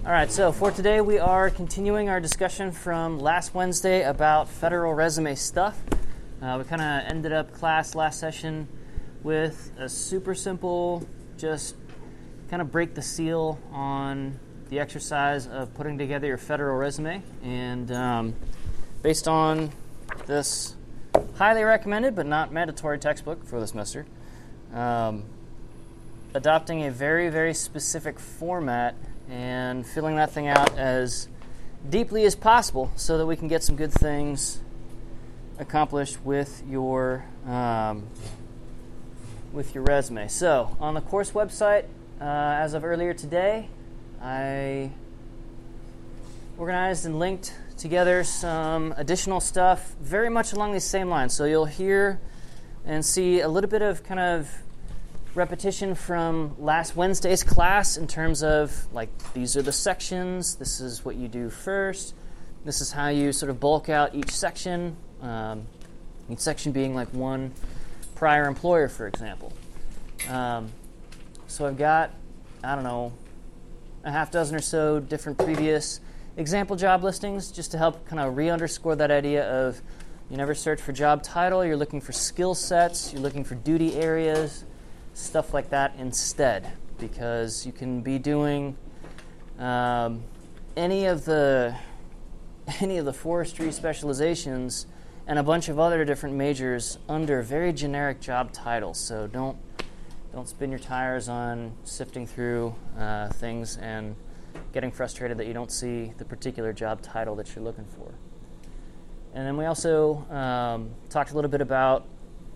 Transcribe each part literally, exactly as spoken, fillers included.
All right, so for today we are continuing our discussion from last Wednesday about federal resume stuff. Uh, we kind of ended up class last session with a super simple, just kind of break the seal on the exercise of putting together your federal resume. And um, based on this highly recommended but not mandatory textbook for the semester, um, adopting a very, very specific format and filling that thing out as deeply as possible so that we can get some good things accomplished with your um, with your resume. So on the course website, uh, as of earlier today, I organized and linked together some additional stuff very much along these same lines. So you'll hear and see a little bit of kind of repetition from last Wednesday's class in terms of, like, these are the sections, this is what you do first, this is how you sort of bulk out each section, um, each section being like one prior employer, for example. Um, so I've got, I don't know, a half dozen or so different previous example job listings just to help kind of re-underscore that idea of you never search for job title, you're looking for skill sets, you're looking for duty areas, stuff like that instead, because you can be doing um, any of the any of the forestry specializations and a bunch of other different majors under very generic job titles. So don't don't spin your tires on sifting through uh, things and getting frustrated that you don't see the particular job title that you're looking for. And then we also um, talked a little bit about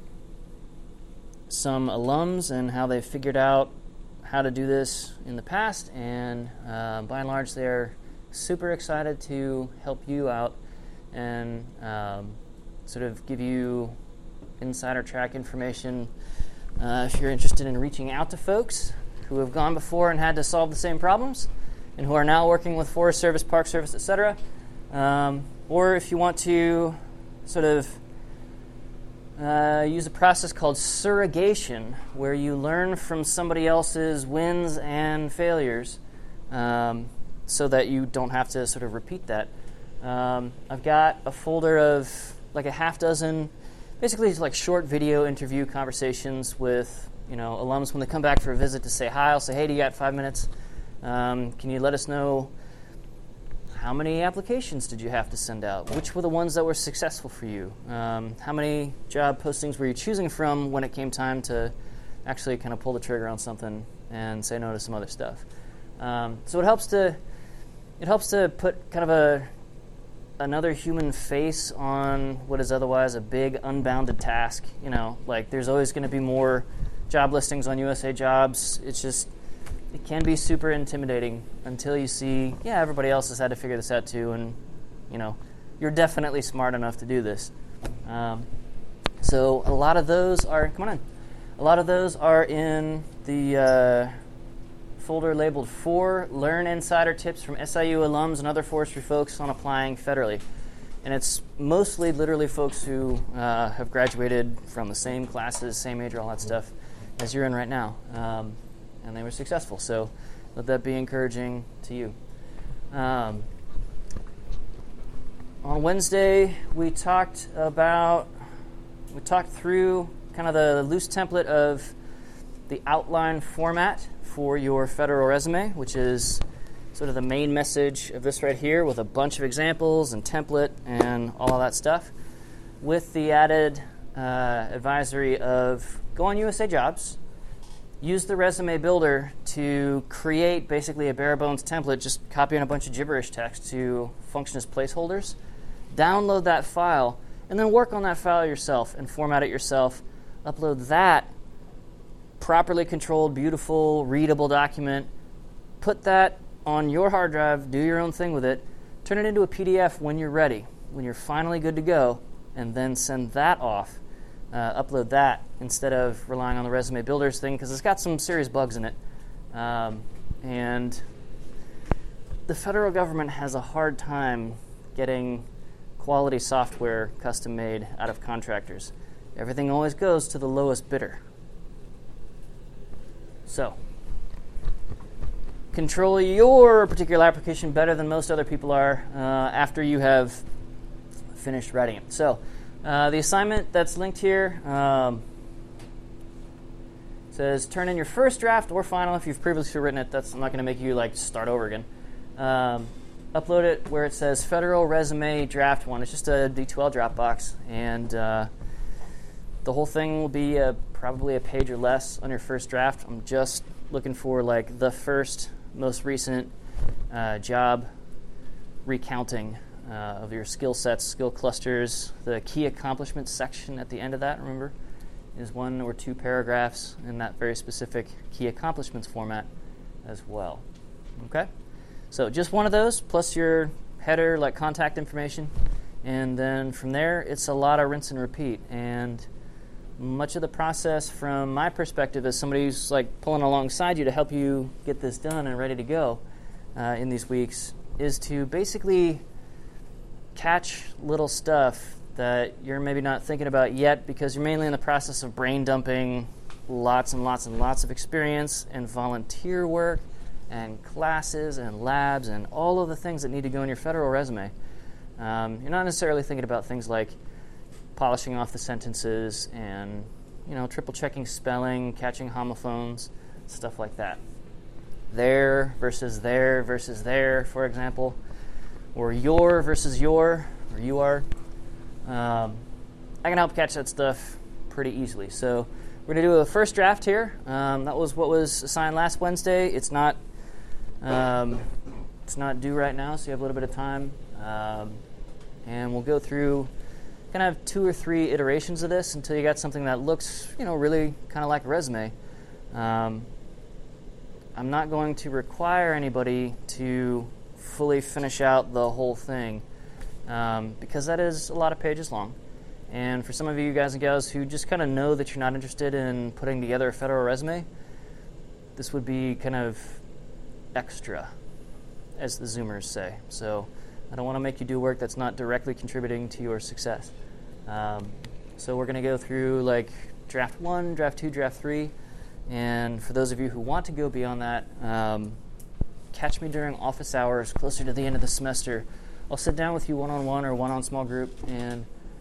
some alums and how they figured out how to do this in the past, and uh, by and large they're super excited to help you out and um, sort of give you insider track information uh, if you're interested in reaching out to folks who have gone before and had to solve the same problems and who are now working with Forest Service, Park Service, et cetera. Um, or if you want to sort of Uh, use a process called surrogation, where you learn from somebody else's wins and failures um, so that you don't have to sort of repeat that. Um, I've got a folder of like a half dozen, basically like short video interview conversations with, you know, alums when they come back for a visit to say hi. I'll say, hey, do you got five minutes? Um, can you let us know how many applications did you have to send out? Which were the ones that were successful for you? Um, how many job postings were you choosing from when it came time to actually kind of pull the trigger on something and say no to some other stuff? Um, so it helps to it helps to put kind of a another human face on what is otherwise a big unbounded task. You know, like there's always going to be more job listings on U S A Jobs. It's just it can be super intimidating until you see, yeah, everybody else has had to figure this out too, and, you know, you're definitely smart enough to do this. Um, so a lot of those are, come on in, a lot of those are in the uh, folder labeled four Learn Insider Tips from S I U alums and other forestry folks on applying federally. And it's mostly literally folks who uh, have graduated from the same classes, same major, all that stuff, as you're in right now. Um, and they were successful. So let that be encouraging to you. Um, on Wednesday, we talked about, we talked through kind of the loose template of the outline format for your federal resume, which is sort of the main message of this right here with a bunch of examples and template and all of that stuff, with the added uh, advisory of go on U S A Jobs, use the resume builder to create basically a bare bones template, just copying a bunch of gibberish text to function as placeholders. Download that file, and then work on that file yourself and format it yourself. Upload that properly controlled, beautiful, readable document. Put that on your hard drive, do your own thing with it. Turn it into a P D F when you're ready, when you're finally good to go, and then send that off. Uh, upload that instead of relying on the resume builders thing, because it's got some serious bugs in it. Um, and the federal government has a hard time getting quality software custom made out of contractors. Everything always goes to the lowest bidder. So, control your particular application better than most other people are uh, after you have finished writing it. So uh, the assignment that's linked here um, says turn in your first draft or final if you've previously written it. That's I'm not going to make you like start over again. Um, upload it where it says Federal Resume Draft one. It's just a D two L Dropbox, and uh, the whole thing will be a, probably a page or less on your first draft. I'm just looking for like the first, most recent uh, job recounting uh, of your skill sets, skill clusters. The key accomplishments section at the end of that, remember, is one or two paragraphs in that very specific key accomplishments format as well. Okay? So just one of those, plus your header, like contact information. And then from there, it's a lot of rinse and repeat. And much of the process from my perspective as somebody who's like pulling alongside you to help you get this done and ready to go uh, in these weeks is to basically catch little stuff that you're maybe not thinking about yet because you're mainly in the process of brain dumping lots and lots and lots of experience and volunteer work and classes and labs and all of the things that need to go in your federal resume. Um, you're not necessarily thinking about things like polishing off the sentences and, you know, triple checking spelling, catching homophones, stuff like that. There versus there versus there, for example, or your versus your, or you are. Um, I can help catch that stuff pretty easily. So we're going to do a first draft here. Um, that was what was assigned last Wednesday. It's not um, it's not due right now, so you have a little bit of time. Um, and we'll go through kind of two or three iterations of this until you got something that looks, you know, really kind of like a resume. Um, I'm not going to require anybody to fully finish out the whole thing um, because that is a lot of pages long. And for some of you guys and gals who just kind of know that you're not interested in putting together a federal resume, this would be kind of extra, as the Zoomers say. So I don't want to make you do work that's not directly contributing to your success. Um, so we're going to go through like draft one, draft two, draft three. And for those of you who want to go beyond that, um, catch me during office hours closer to the end of the semester. I'll sit down with you one-on-one or one-on small group and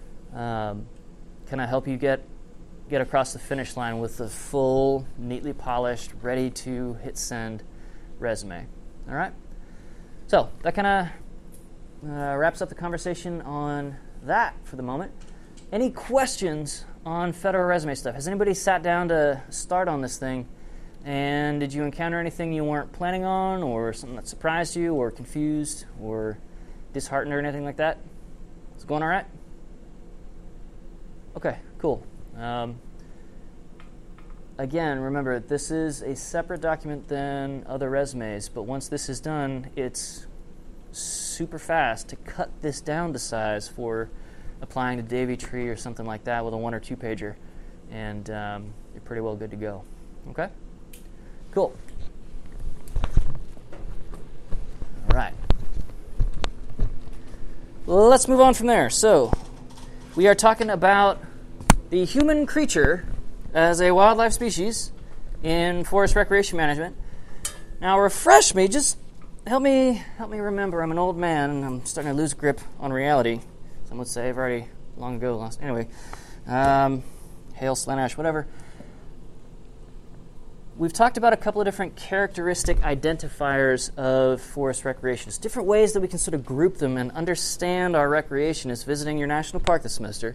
um, kind of help you get get across the finish line with the full, neatly polished, ready to hit send resume. All right? So that kind of uh, wraps up the conversation on that for the moment. Any questions on federal resume stuff? Has anybody sat down to start on this thing? And did you encounter anything you weren't planning on, or something that surprised you, or confused, or disheartened, or anything like that? Is it going all right? Okay, cool. Um, again, remember, this is a separate document than other resumes, but once this is done, it's super fast to cut this down to size for applying to Davy Tree or something like that with a one or two pager, and um, you're pretty well good to go. Okay? Cool. All right. Well, let's move on from there. So, we are talking about the human creature as a wildlife species in forest recreation management. Now, refresh me, just help me help me remember. I'm an old man, and I'm starting to lose grip on reality. Some would say I've already long ago lost. Anyway, um, hail, Slaanesh, whatever. We've talked about a couple of different characteristic identifiers of forest recreation. Different ways that we can sort of group them and understand our recreationists visiting your national park this semester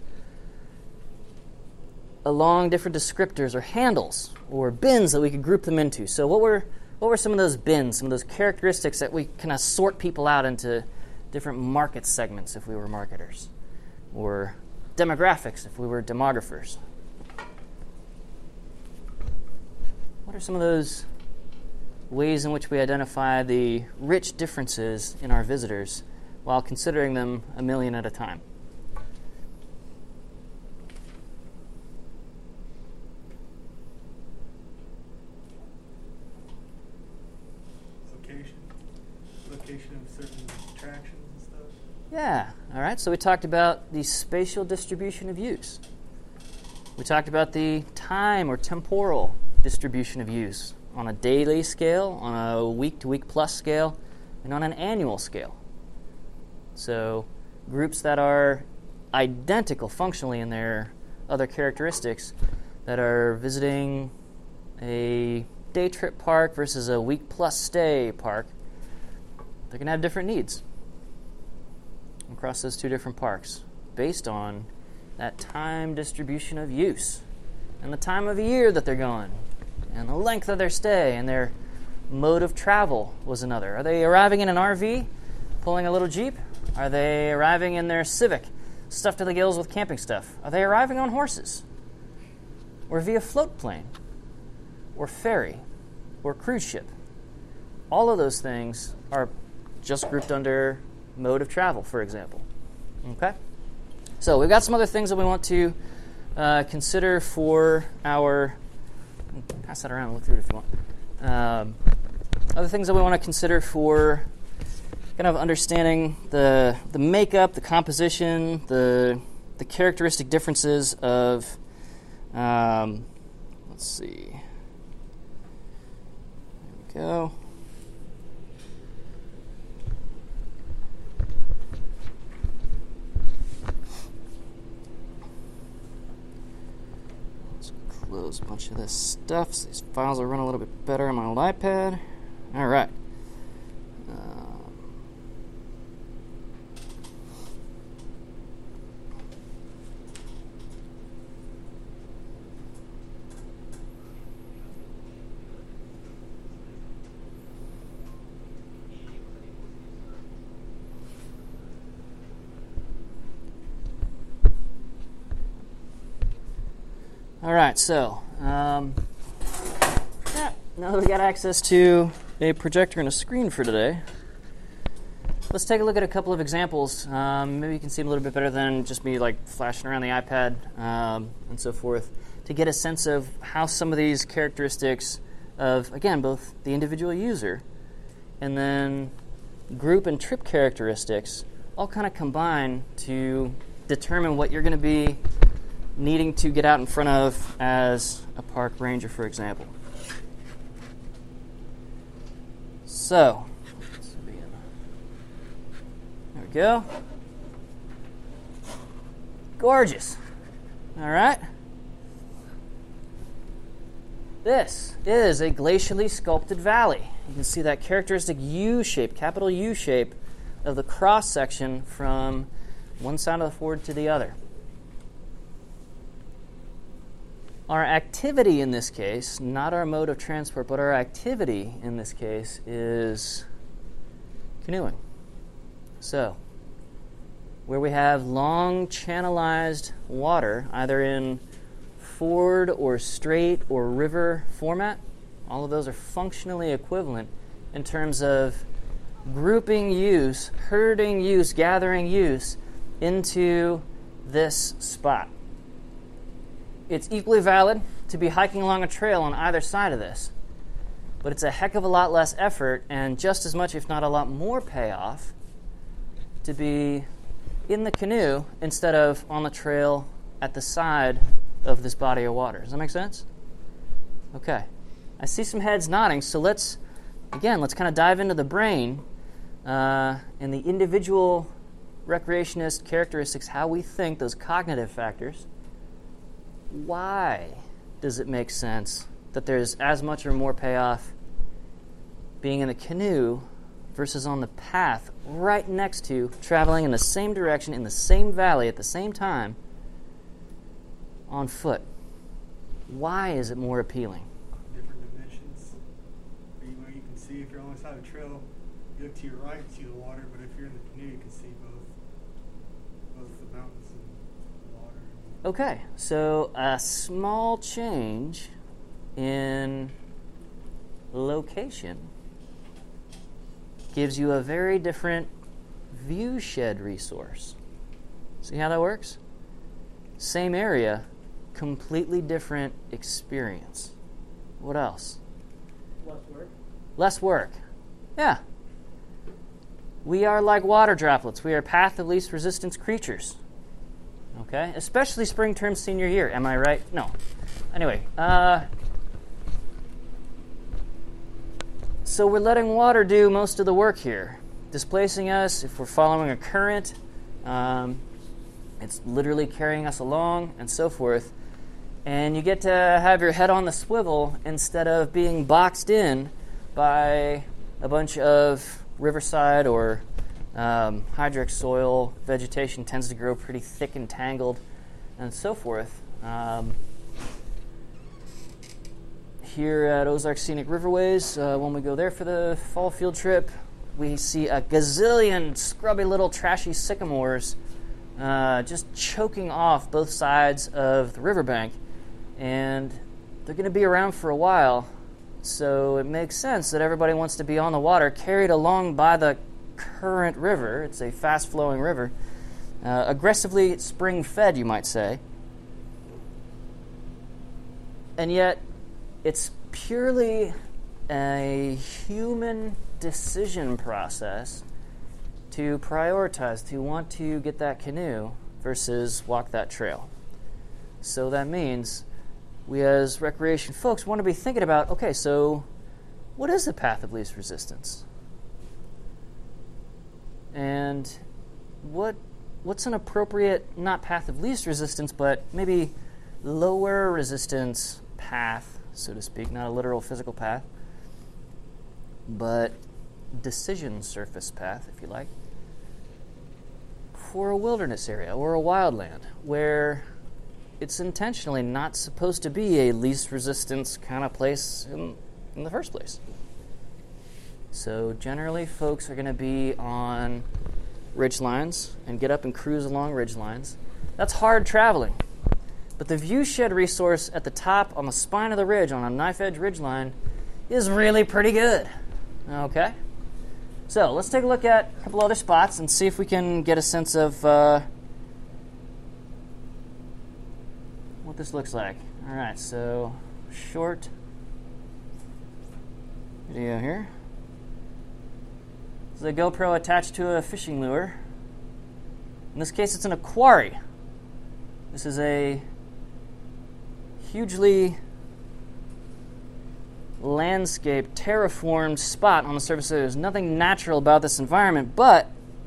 along different descriptors or handles or bins that we could group them into. So what were what were some of those bins, some of those characteristics that we kind of sort people out into different market segments if we were marketers, or demographics if we were demographers? What are some of those ways in which we identify the rich differences in our visitors while considering them a million at a time? Location. Location of certain attractions and stuff. Yeah, all right. So we talked about the spatial distribution of use. We talked about the time or temporal distribution of use. on a daily scale, on a week-to-week plus scale, and on an annual scale. So groups that are identical functionally in their other characteristics, that are visiting a day trip park versus a week plus stay park, they're going to have different needs across those two different parks based on that time distribution of use and the time of year that they're going and the length of their stay and their mode of travel was another. Are they arriving in an R V, pulling a little Jeep? Are they arriving in their Civic, stuffed to the gills with camping stuff? Are they arriving on horses? Or via float plane? Or ferry? Or cruise ship? All of those things are just grouped under mode of travel, for example. Okay? So we've got some other things that we want to uh, consider for our... Pass that around and look through it if you want. Um, other things that we want to consider for kind of understanding the the makeup, the composition, the the characteristic differences of, um, let's see, there we go. Let's close a bunch of this stuff so these files will run a little bit better on my old iPad. All right. All right, so um, yeah, now that we got access to a projector and a screen for today, let's take a look at a couple of examples. Um, maybe you can see them a little bit better than just me like flashing around the iPad um, and so forth, to get a sense of how some of these characteristics of, again, both the individual user and then group and trip characteristics all kind of combine to determine what you're going to be needing to get out in front of as a park ranger, for example. So, there we go. Gorgeous. All right. This is a glacially sculpted valley. You can see that characteristic U shape, capital U shape, of the cross section from one side of the fjord to the other. Our activity in this case, not our mode of transport, but our activity in this case is canoeing. So, where we have long channelized water, either in ford or strait or river format, all of those are functionally equivalent in terms of grouping use, herding use, gathering use into this spot. It's equally valid to be hiking along a trail on either side of this, but it's a heck of a lot less effort and just as much, if not a lot more payoff, to be in the canoe instead of on the trail at the side of this body of water. Does that make sense? Okay. I see some heads nodding, so let's, again, let's kind of dive into the brain uh, and the individual recreationist characteristics, how we think, those cognitive factors. Why does it make sense that there's as much or more payoff being in a canoe versus on the path right next to, traveling in the same direction, in the same valley at the same time, on foot? Why is it more appealing? Different dimensions. Where you can see, if you're on the side of the trail, you look to your right and see the water, but if you're in the canoe, you can see both, both the mountains and the water. Okay, so a small change in location gives you a very different view shed resource. See how that works? Same area, completely different experience. What else? Less work. Less work. Yeah. We are like water droplets. We are path of least resistance creatures. Okay? Especially spring term senior year. Am I right? No. Anyway, uh, So we're letting water do most of the work here, displacing us. If we're following a current, um, it's literally carrying us along and so forth. And you get to have your head on the swivel instead of being boxed in by a bunch of riverside or um, hydric soil. Vegetation tends to grow pretty thick and tangled and so forth. Um, here at Ozark Scenic Riverways, uh, when we go there for the fall field trip, we see a gazillion scrubby little trashy sycamores uh, just choking off both sides of the riverbank. And they're going to be around for a while, so it makes sense that everybody wants to be on the water, carried along by the current river. It's a fast-flowing river, uh, aggressively spring-fed, you might say. And yet, it's purely a human decision process to prioritize, to want to get that canoe versus walk that trail. So that means we as recreation folks want to be thinking about, okay, so what is the path of least resistance? And what what's an appropriate, not path of least resistance, but maybe lower resistance path, so to speak, not a literal physical path, but decision surface path, if you like, for a wilderness area or a wildland where it's intentionally not supposed to be a least resistance kind of place in, in the first place. So generally, folks are going to be on ridge lines and get up and cruise along ridge lines. That's hard traveling. But the viewshed resource at the top on the spine of the ridge on a knife edge ridge line is really pretty good. Okay? So let's take a look at a couple other spots and see if we can get a sense of uh, what this looks like. All right, so short video here. This is a GoPro attached to a fishing lure. In this case, it's in a quarry. This is a hugely landscaped, terraformed spot on the surface. There's nothing natural about this environment, but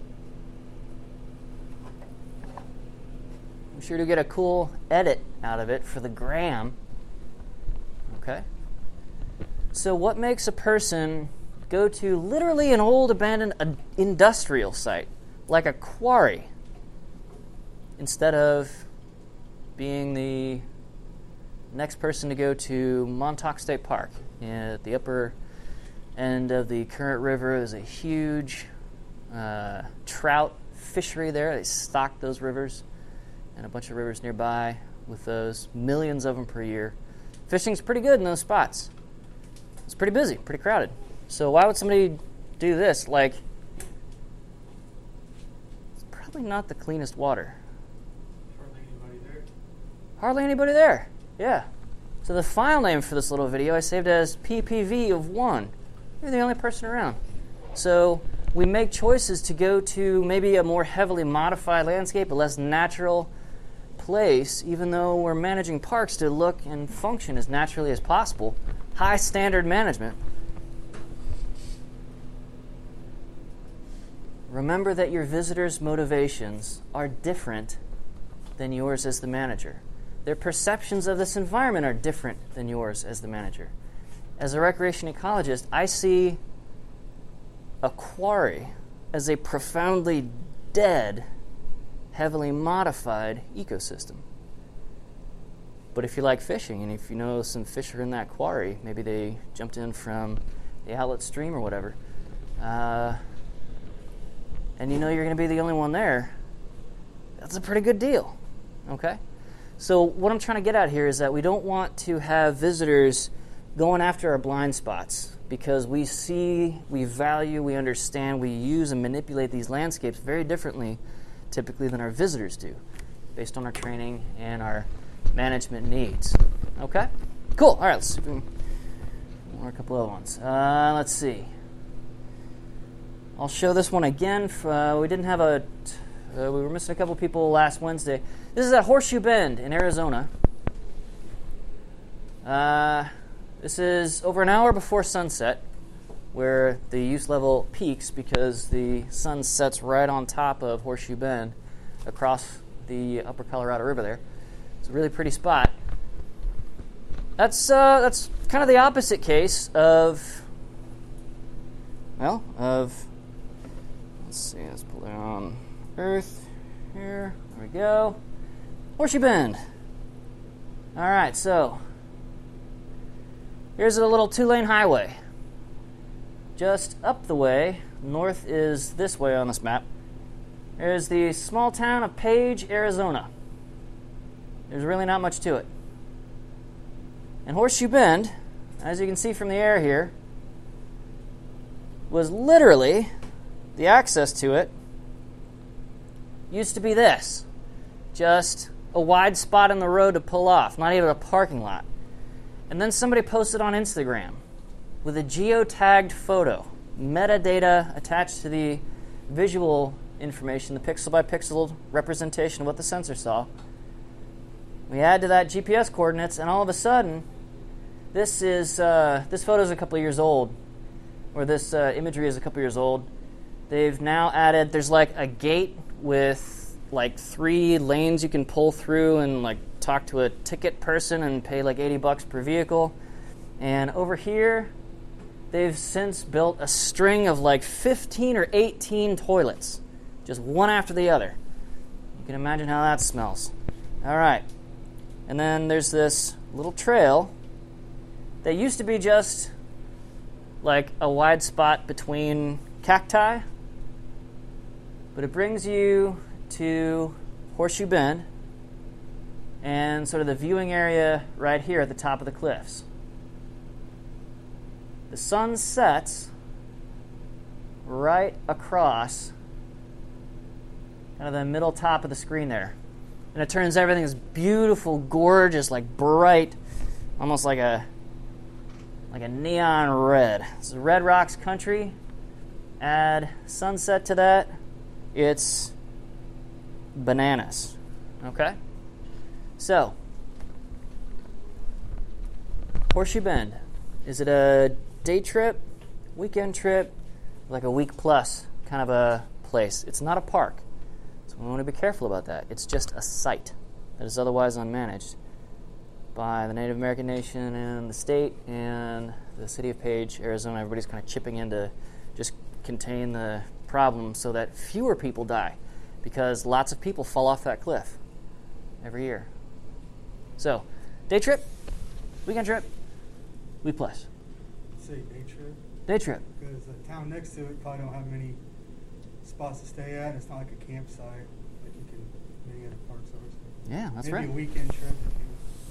I'm sure to get a cool edit out of it for the gram. Okay? So what makes a person go to literally an old abandoned uh, industrial site, like a quarry, instead of being the next person to go to Montauk State Park? At the upper end of the Current River, there's a huge uh, trout fishery there. They stock those rivers and a bunch of rivers nearby with those, millions of them per year. Fishing's pretty good in those spots. It's pretty busy, pretty crowded. So why would somebody do this? Like, it's probably not the cleanest water. Hardly anybody there. Hardly anybody there, yeah. So the file name for this little video I saved as P P V of one. You're the only person around. So we make choices to go to maybe a more heavily modified landscape, a less natural place, even though we're managing parks to look and function as naturally as possible. High standard management. Remember that your visitors' motivations are different than yours as the manager. Their perceptions of this environment are different than yours as the manager. As a recreation ecologist, I see a quarry as a profoundly dead, heavily modified ecosystem. But if you like fishing, and if you know some fish are in that quarry, maybe they jumped in from the outlet stream or whatever, uh, and you know you're going to be the only one there, that's a pretty good deal, okay? So what I'm trying to get at here is that we don't want to have visitors going after our blind spots because we see, we value, we understand, we use and manipulate these landscapes very differently typically than our visitors do based on our training and our management needs. Okay? Cool. All right, let's see if we can more a couple other ones. Uh, let's see. I'll show this one again. Uh, we didn't have a... Uh, we were missing a couple people last Wednesday. This is at Horseshoe Bend in Arizona. Uh, this is over an hour before sunset. where the use level peaks because the sun sets right on top of Horseshoe Bend across the upper Colorado River there. It's a really pretty spot. That's uh, that's kind of the opposite case of, well, of, let's see, let's pull it on Earth here. There we go. Horseshoe Bend. All right, so here's a little two-lane highway. Just up the way, north is this way on this map, there's the small town of Page, Arizona. There's really not much to it. And Horseshoe Bend, as you can see from the air here, was literally, the access to it used to be this. Just a wide spot in the road to pull off, not even a parking lot. And then somebody posted on Instagram with a geotagged photo, metadata attached to the visual information, the pixel-by-pixel representation of what the sensor saw. We add to that G P S coordinates, and all of a sudden, this is uh, this photo is a couple of years old, or this uh, imagery is a couple of years old. They've now added, there's like a gate with like three lanes you can pull through and like talk to a ticket person and pay like eighty bucks per vehicle. And over here, they've since built a string of like fifteen or eighteen toilets, just one after the other. You can imagine how that smells. All right. And then there's this little trail that used to be just like a wide spot between cacti, but it brings you to Horseshoe Bend and sort of the viewing area right here at the top of the cliffs. The sun sets right across kind of the middle top of the screen there. And it turns everything this beautiful, gorgeous, like bright, almost like a like a neon red. This is Red Rocks country. Add sunset to that. It's bananas. Okay? So, Horseshoe Bend. Is it a day trip, weekend trip, like a week plus kind of a place? It's not a park. So we want to be careful about that. It's just a site that is otherwise unmanaged by the Native American Nation and the state and the city of Page, Arizona. Everybody's kind of chipping in to just contain the problem so that fewer people die, because lots of people fall off that cliff every year. So, day trip, weekend trip, week plus. Say day trip. Day trip. Because the town next to it probably don't have many spots to stay at. It's not like a campsite like you can many other parks are. Yeah, that's Maybe right. Maybe a weekend trip. If you,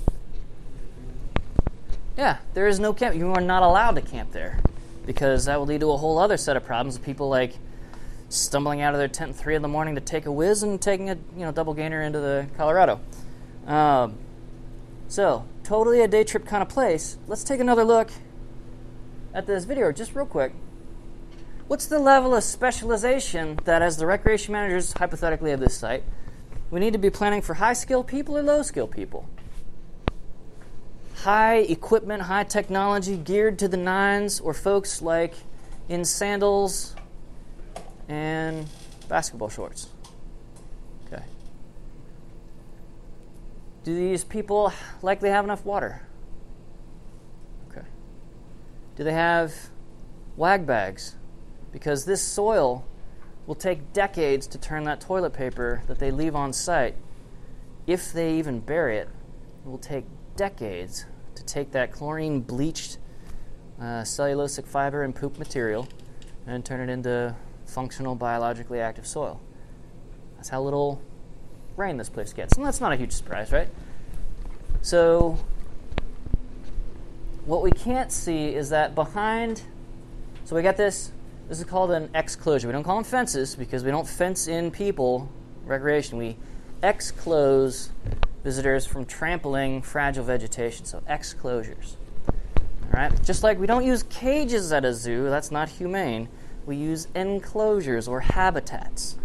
Yeah, there is no camp. You are not allowed to camp there, because that will lead to a whole other set of problems of people like stumbling out of their tent at three in the morning to take a whiz and taking a you know double gainer into the Colorado. Um, so, totally a day trip kind of place. Let's take another look at this video just real quick. What's the level of specialization that, as the recreation managers, hypothetically, of this site, we need to be planning for high-skill people or low-skill people? High equipment, high technology, geared to the nines, or folks like in sandals and basketball shorts? Okay. Do these people likely have enough water? Okay. Do they have wag bags? Because this soil will take decades to turn that toilet paper that they leave on site. If they even bury it, it will take decades to take that chlorine-bleached uh, cellulosic fiber and poop material and turn it into functional, biologically active soil. That's how little rain this place gets. And that's not a huge surprise, right? So what we can't see is that behind... So we got this... This is called an exclosure. We don't call them fences because we don't fence in people, recreation. We exclose visitors from trampling fragile vegetation, so exclosures. All right? Just like we don't use cages at a zoo, that's not humane. We use enclosures or habitats.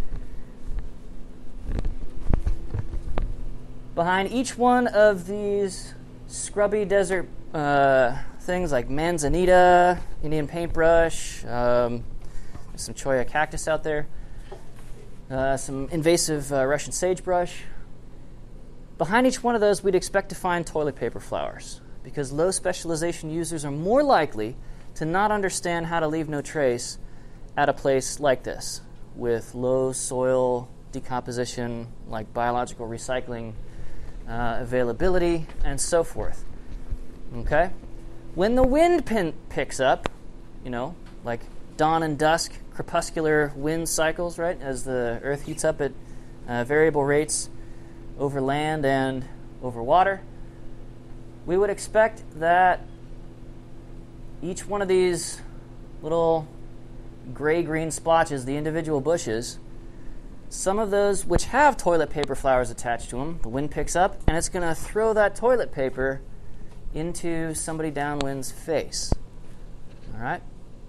Behind each one of these scrubby desert uh, things like manzanita, Indian paintbrush, um, some cholla cactus out there, uh, some invasive uh, Russian sagebrush. Behind each one of those, we'd expect to find toilet paper flowers, because low specialization users are more likely to not understand how to leave no trace at a place like this, with low soil decomposition, like biological recycling uh, availability, and so forth. Okay? When the wind pin picks up, you know, like dawn and dusk, crepuscular wind cycles, right, as the earth heats up at uh, variable rates over land and over water, we would expect that each one of these little gray-green splotches, the individual bushes, some of those which have toilet paper flowers attached to them, the wind picks up, and it's going to throw that toilet paper into somebody downwind's face. All right?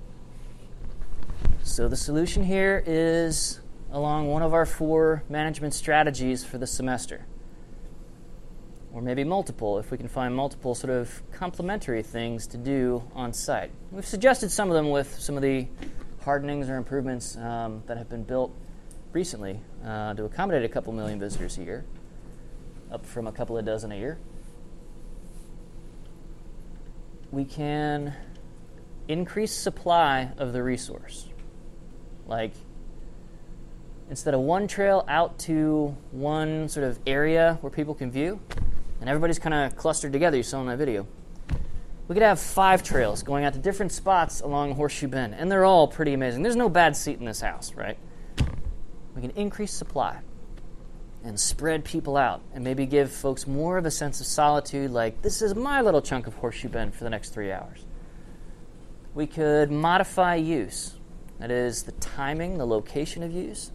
So the solution here is along one of our four management strategies for the semester. Or maybe multiple, if we can find multiple sort of complementary things to do on site. We've suggested some of them with some of the hardenings or improvements um, that have been built recently uh, to accommodate a couple million visitors a year, up from a couple of dozen a year. We can increase supply of the resource. Like, instead of one trail out to one sort of area where people can view, and everybody's kind of clustered together, you saw in that video, we could have five trails going out to different spots along Horseshoe Bend, and they're all pretty amazing. There's no bad seat in this house, right? We can increase supply and spread people out and maybe give folks more of a sense of solitude, like, this is my little chunk of Horseshoe Bend for the next three hours. We could modify use. That is, the timing, the location of use.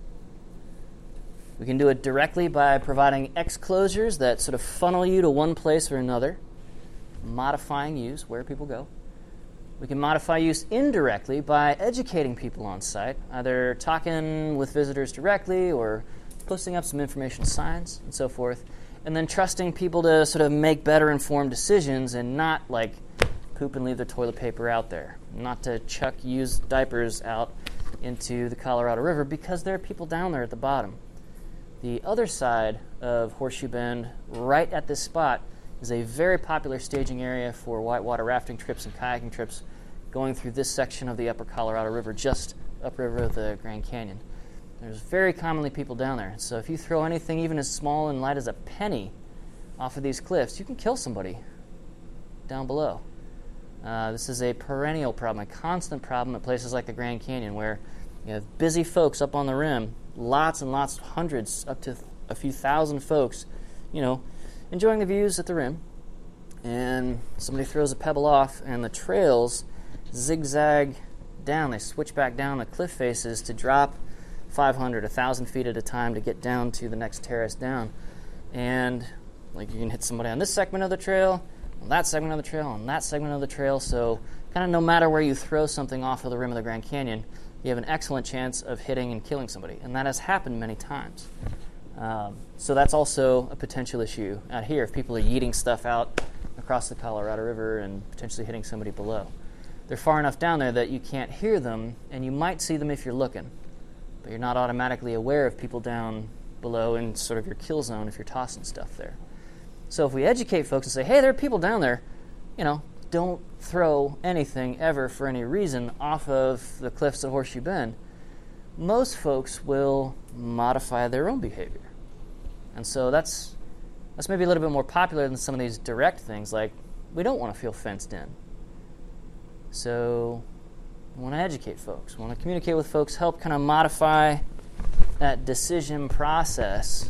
We can do it directly by providing exclosures that sort of funnel you to one place or another, modifying use, where people go. We can modify use indirectly by educating people on site, either talking with visitors directly or posting up some information signs and so forth, and then trusting people to sort of make better informed decisions and not, like, poop and leave their toilet paper out there, not to chuck used diapers out into the Colorado River, because there are people down there at the bottom. The other side of Horseshoe Bend, right at this spot, is a very popular staging area for whitewater rafting trips and kayaking trips going through this section of the upper Colorado River, just upriver of the Grand Canyon. There's very commonly people down there. So if you throw anything even as small and light as a penny off of these cliffs, you can kill somebody down below. Uh, this is a perennial problem, a constant problem at places like the Grand Canyon, where you have busy folks up on the rim, lots and lots, hundreds, up to a few thousand folks, you know, enjoying the views at the rim, and somebody throws a pebble off, and the trails zigzag down. They switch back down the cliff faces to drop five hundred, one thousand feet at a time to get down to the next terrace down. And, like, you can hit somebody on this segment of the trail, on that segment of the trail, on that segment of the trail, so kind of no matter where you throw something off of the rim of the Grand Canyon, you have an excellent chance of hitting and killing somebody, and that has happened many times. Um, so that's also a potential issue out here if people are yeeting stuff out across the Colorado River and potentially hitting somebody below. They're far enough down there that you can't hear them, and you might see them if you're looking, but you're not automatically aware of people down below in sort of your kill zone if you're tossing stuff there. So if we educate folks and say, hey, there are people down there, you know, don't throw anything ever for any reason off of the cliffs at Horseshoe Bend, most folks will modify their own behavior. And so that's that's maybe a little bit more popular than some of these direct things, like we don't want to feel fenced in. So we want to educate folks, we want to communicate with folks, help kind of modify that decision process,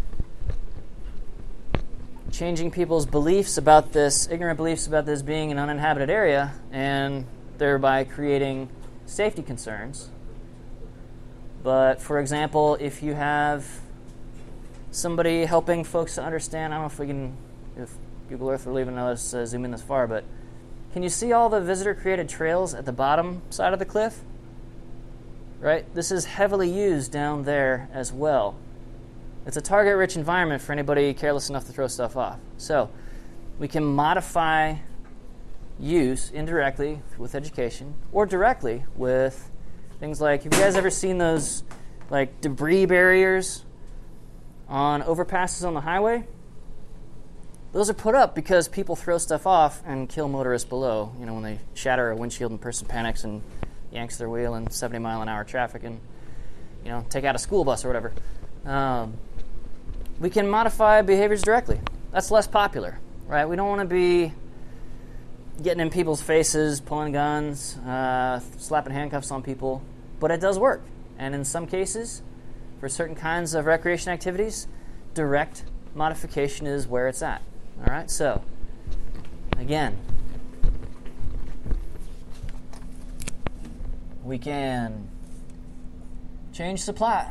changing people's beliefs about this, ignorant beliefs about this being an uninhabited area, and thereby creating safety concerns. But, for example, if you have somebody helping folks to understand, I don't know if we can, if Google Earth will even let us uh, zoom in this far, but can you see all the visitor-created trails at the bottom side of the cliff? Right? This is heavily used down there as well. It's a target-rich environment for anybody careless enough to throw stuff off. So we can modify use indirectly with education or directly with things like, have you guys ever seen those like debris barriers on overpasses on the highway? Those are put up because people throw stuff off and kill motorists below. You know, when they shatter a windshield and the person panics and yanks their wheel in seventy mile an hour traffic and, you know, take out a school bus or whatever. Um, we can modify behaviors directly. That's less popular, right? We don't want to be getting in people's faces, pulling guns, uh, slapping handcuffs on people, but it does work. And in some cases, for certain kinds of recreation activities, direct modification is where it's at. All right, so again, we can change supply.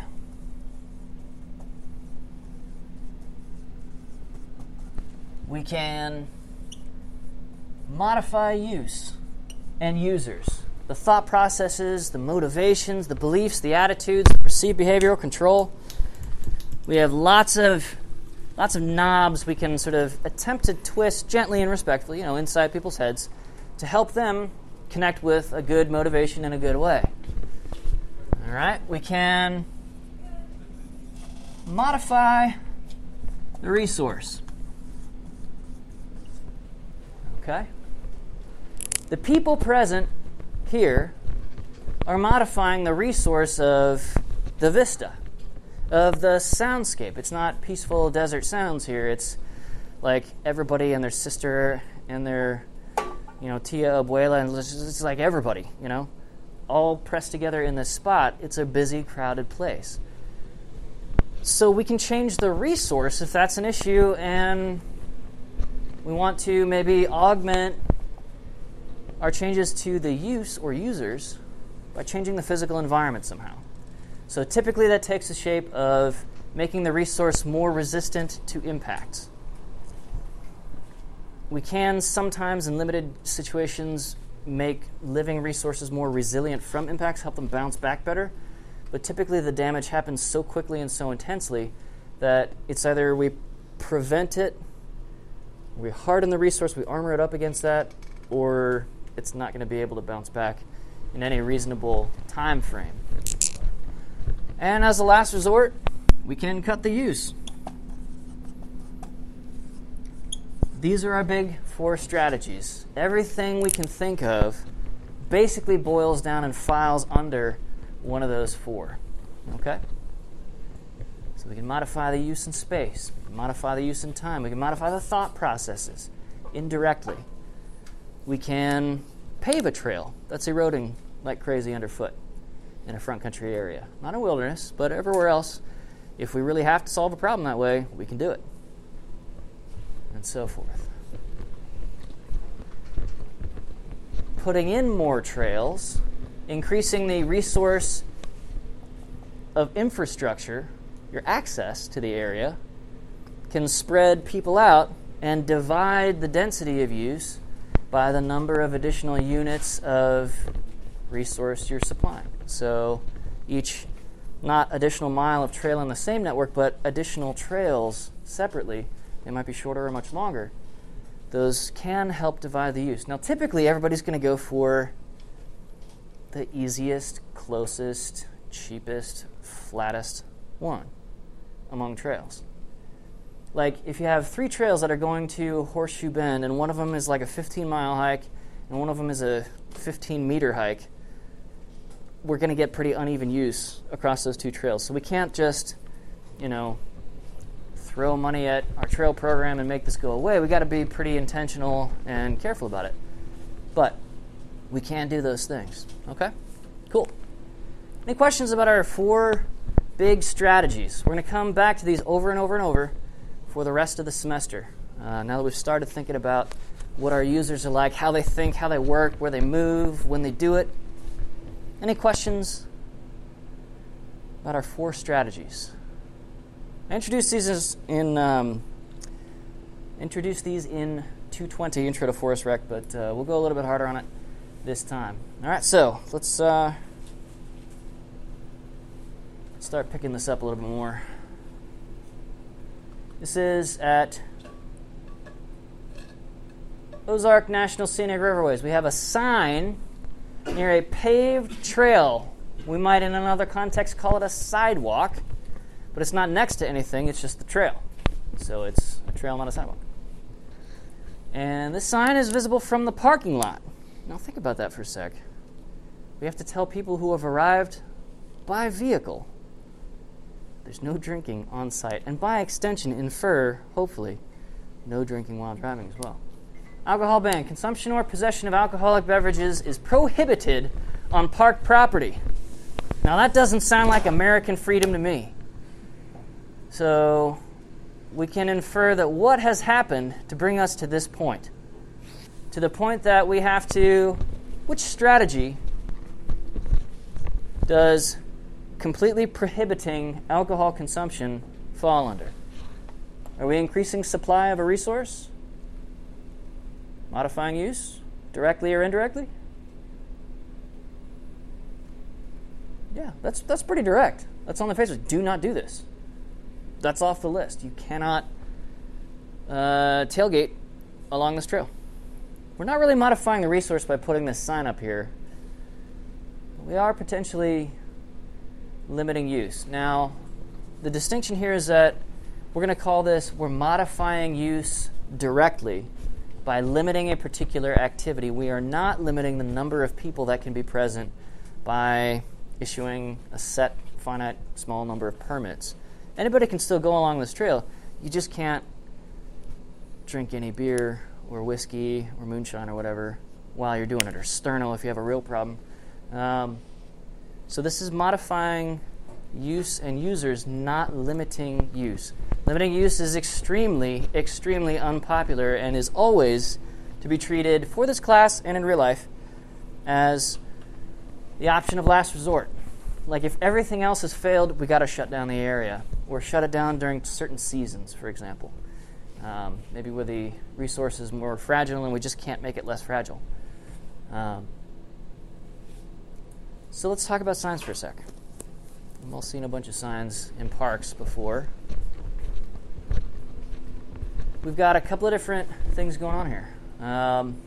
We can modify use and users. The thought processes, the motivations, the beliefs, the attitudes, the perceived behavioral control. We have lots of lots of knobs we can sort of attempt to twist gently and respectfully, you know, inside people's heads to help them connect with a good motivation in a good way. All right, we can modify the resource. Okay? The people present here are modifying the resource of the vista, of the soundscape. It's not peaceful desert sounds here. It's like everybody and their sister and their, you know, tia, abuela, and it's just like everybody, you know, all pressed together in this spot. It's a busy, crowded place. So we can change the resource if that's an issue, and we want to maybe augment our changes to the use or users by changing the physical environment somehow. So typically that takes the shape of making the resource more resistant to impacts. We can sometimes, in limited situations, make living resources more resilient from impacts, help them bounce back better. But typically the damage happens so quickly and so intensely that it's either we prevent it, we harden the resource, we armor it up against that, or it's not going to be able to bounce back in any reasonable time frame. And as a last resort, we can cut the use. These are our big four strategies. Everything we can think of basically boils down and files under one of those four. Okay? So we can modify the use in space. We can modify the use in time. We can modify the thought processes indirectly. We can pave a trail that's eroding like crazy underfoot in a front country area. Not a wilderness, but everywhere else. If we really have to solve a problem that way, we can do it. And so forth. Putting in more trails, increasing the resource of infrastructure, your access to the area, can spread people out and divide the density of use by the number of additional units of resource you're supplying. So each, not additional mile of trail in the same network, but additional trails separately, they might be shorter or much longer, those can help divide the use. Now typically everybody's going to go for the easiest, closest, cheapest, flattest one among trails. Like if you have three trails that are going to Horseshoe Bend and one of them is like a fifteen mile hike and one of them is a fifteen meter hike, we're going to get pretty uneven use across those two trails. So we can't just, you know, throw money at our trail program and make this go away. We got to be pretty intentional and careful about it. But we can do those things. Okay? Cool. Any questions about our four big strategies? We're going to come back to these over and over and over for the rest of the semester. Uh, now that we've started thinking about what our users are like, how they think, how they work, where they move, when they do it. Any questions about our four strategies? I introduced these as in um, introduced these in two twenty Intro to Forest Rec, but uh, we'll go a little bit harder on it this time. All right, so let's uh, start picking this up a little bit more. This is at Ozark National Scenic Riverways. We have a sign near a paved trail. We might, in another context, call it a sidewalk, but it's not next to anything, it's just the trail. So it's a trail, not a sidewalk. And this sign is visible from the parking lot. Now think about that for a sec. We have to tell people who have arrived by vehicle there's no drinking on site, and by extension infer, hopefully, no drinking while driving as well. Alcohol ban. Consumption or possession of alcoholic beverages is prohibited on park property. Now that doesn't sound like American freedom to me. So we can infer that what has happened to bring us to this point? To the point that we have to, which strategy does completely prohibiting alcohol consumption fall under? Are we increasing supply of a resource? Modifying use, directly or indirectly? Yeah, that's that's pretty direct. That's on the face of it. Do not do this. That's off the list. You cannot uh, tailgate along this trail. We're not really modifying the resource by putting this sign up here. We are potentially limiting use. Now, the distinction here is that we're going to call this, we're modifying use directly by limiting a particular activity. We are not limiting the number of people that can be present by issuing a set, finite, small number of permits. Anybody can still go along this trail. You just can't drink any beer or whiskey or moonshine or whatever while you're doing it, or Sterno if you have a real problem. Um, so this is modifying use and users, not limiting use. Limiting use is extremely, extremely unpopular and is always to be treated, for this class and in real life, as the option of last resort. Like if everything else has failed, we got to shut down the area, or shut it down during certain seasons, for example. Um, maybe where the resource is more fragile and we just can't make it less fragile. Um, so let's talk about signs for a sec. We've all seen a bunch of signs in parks before. We've got a couple of different things going on here. Um,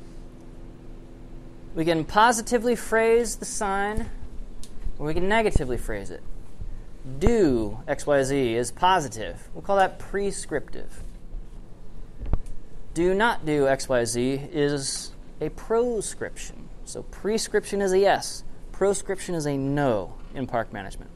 we can positively phrase the sign, or we can negatively phrase it. Do X Y Z is positive. We'll call that prescriptive. Do not do X Y Z is a proscription. So prescription is a yes. Proscription is a no in park management.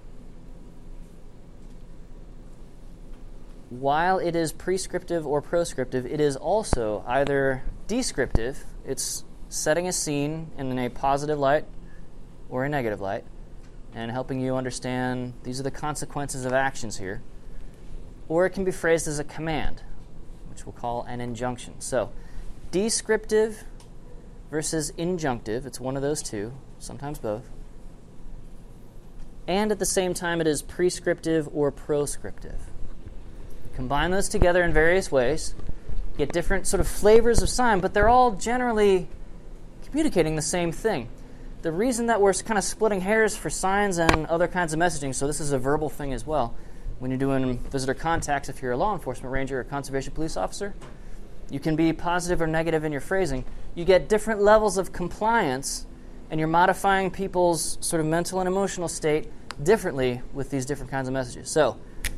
While it is prescriptive or proscriptive, it is also either descriptive, it's setting a scene in a positive light or a negative light, and helping you understand these are the consequences of actions here, or it can be phrased as a command, which we'll call an injunction. So, descriptive versus injunctive, it's one of those two, sometimes both. And at the same time, it is prescriptive or proscriptive. Combine those together in various ways, get different sort of flavors of sign, but they're all generally communicating the same thing. The reason that we're kind of splitting hairs for signs and other kinds of messaging, so this is a verbal thing as well, when you're doing visitor contacts, if you're a law enforcement ranger or conservation police officer, you can be positive or negative in your phrasing. You get different levels of compliance, and you're modifying people's sort of mental and emotional state differently with these different kinds of messages. So,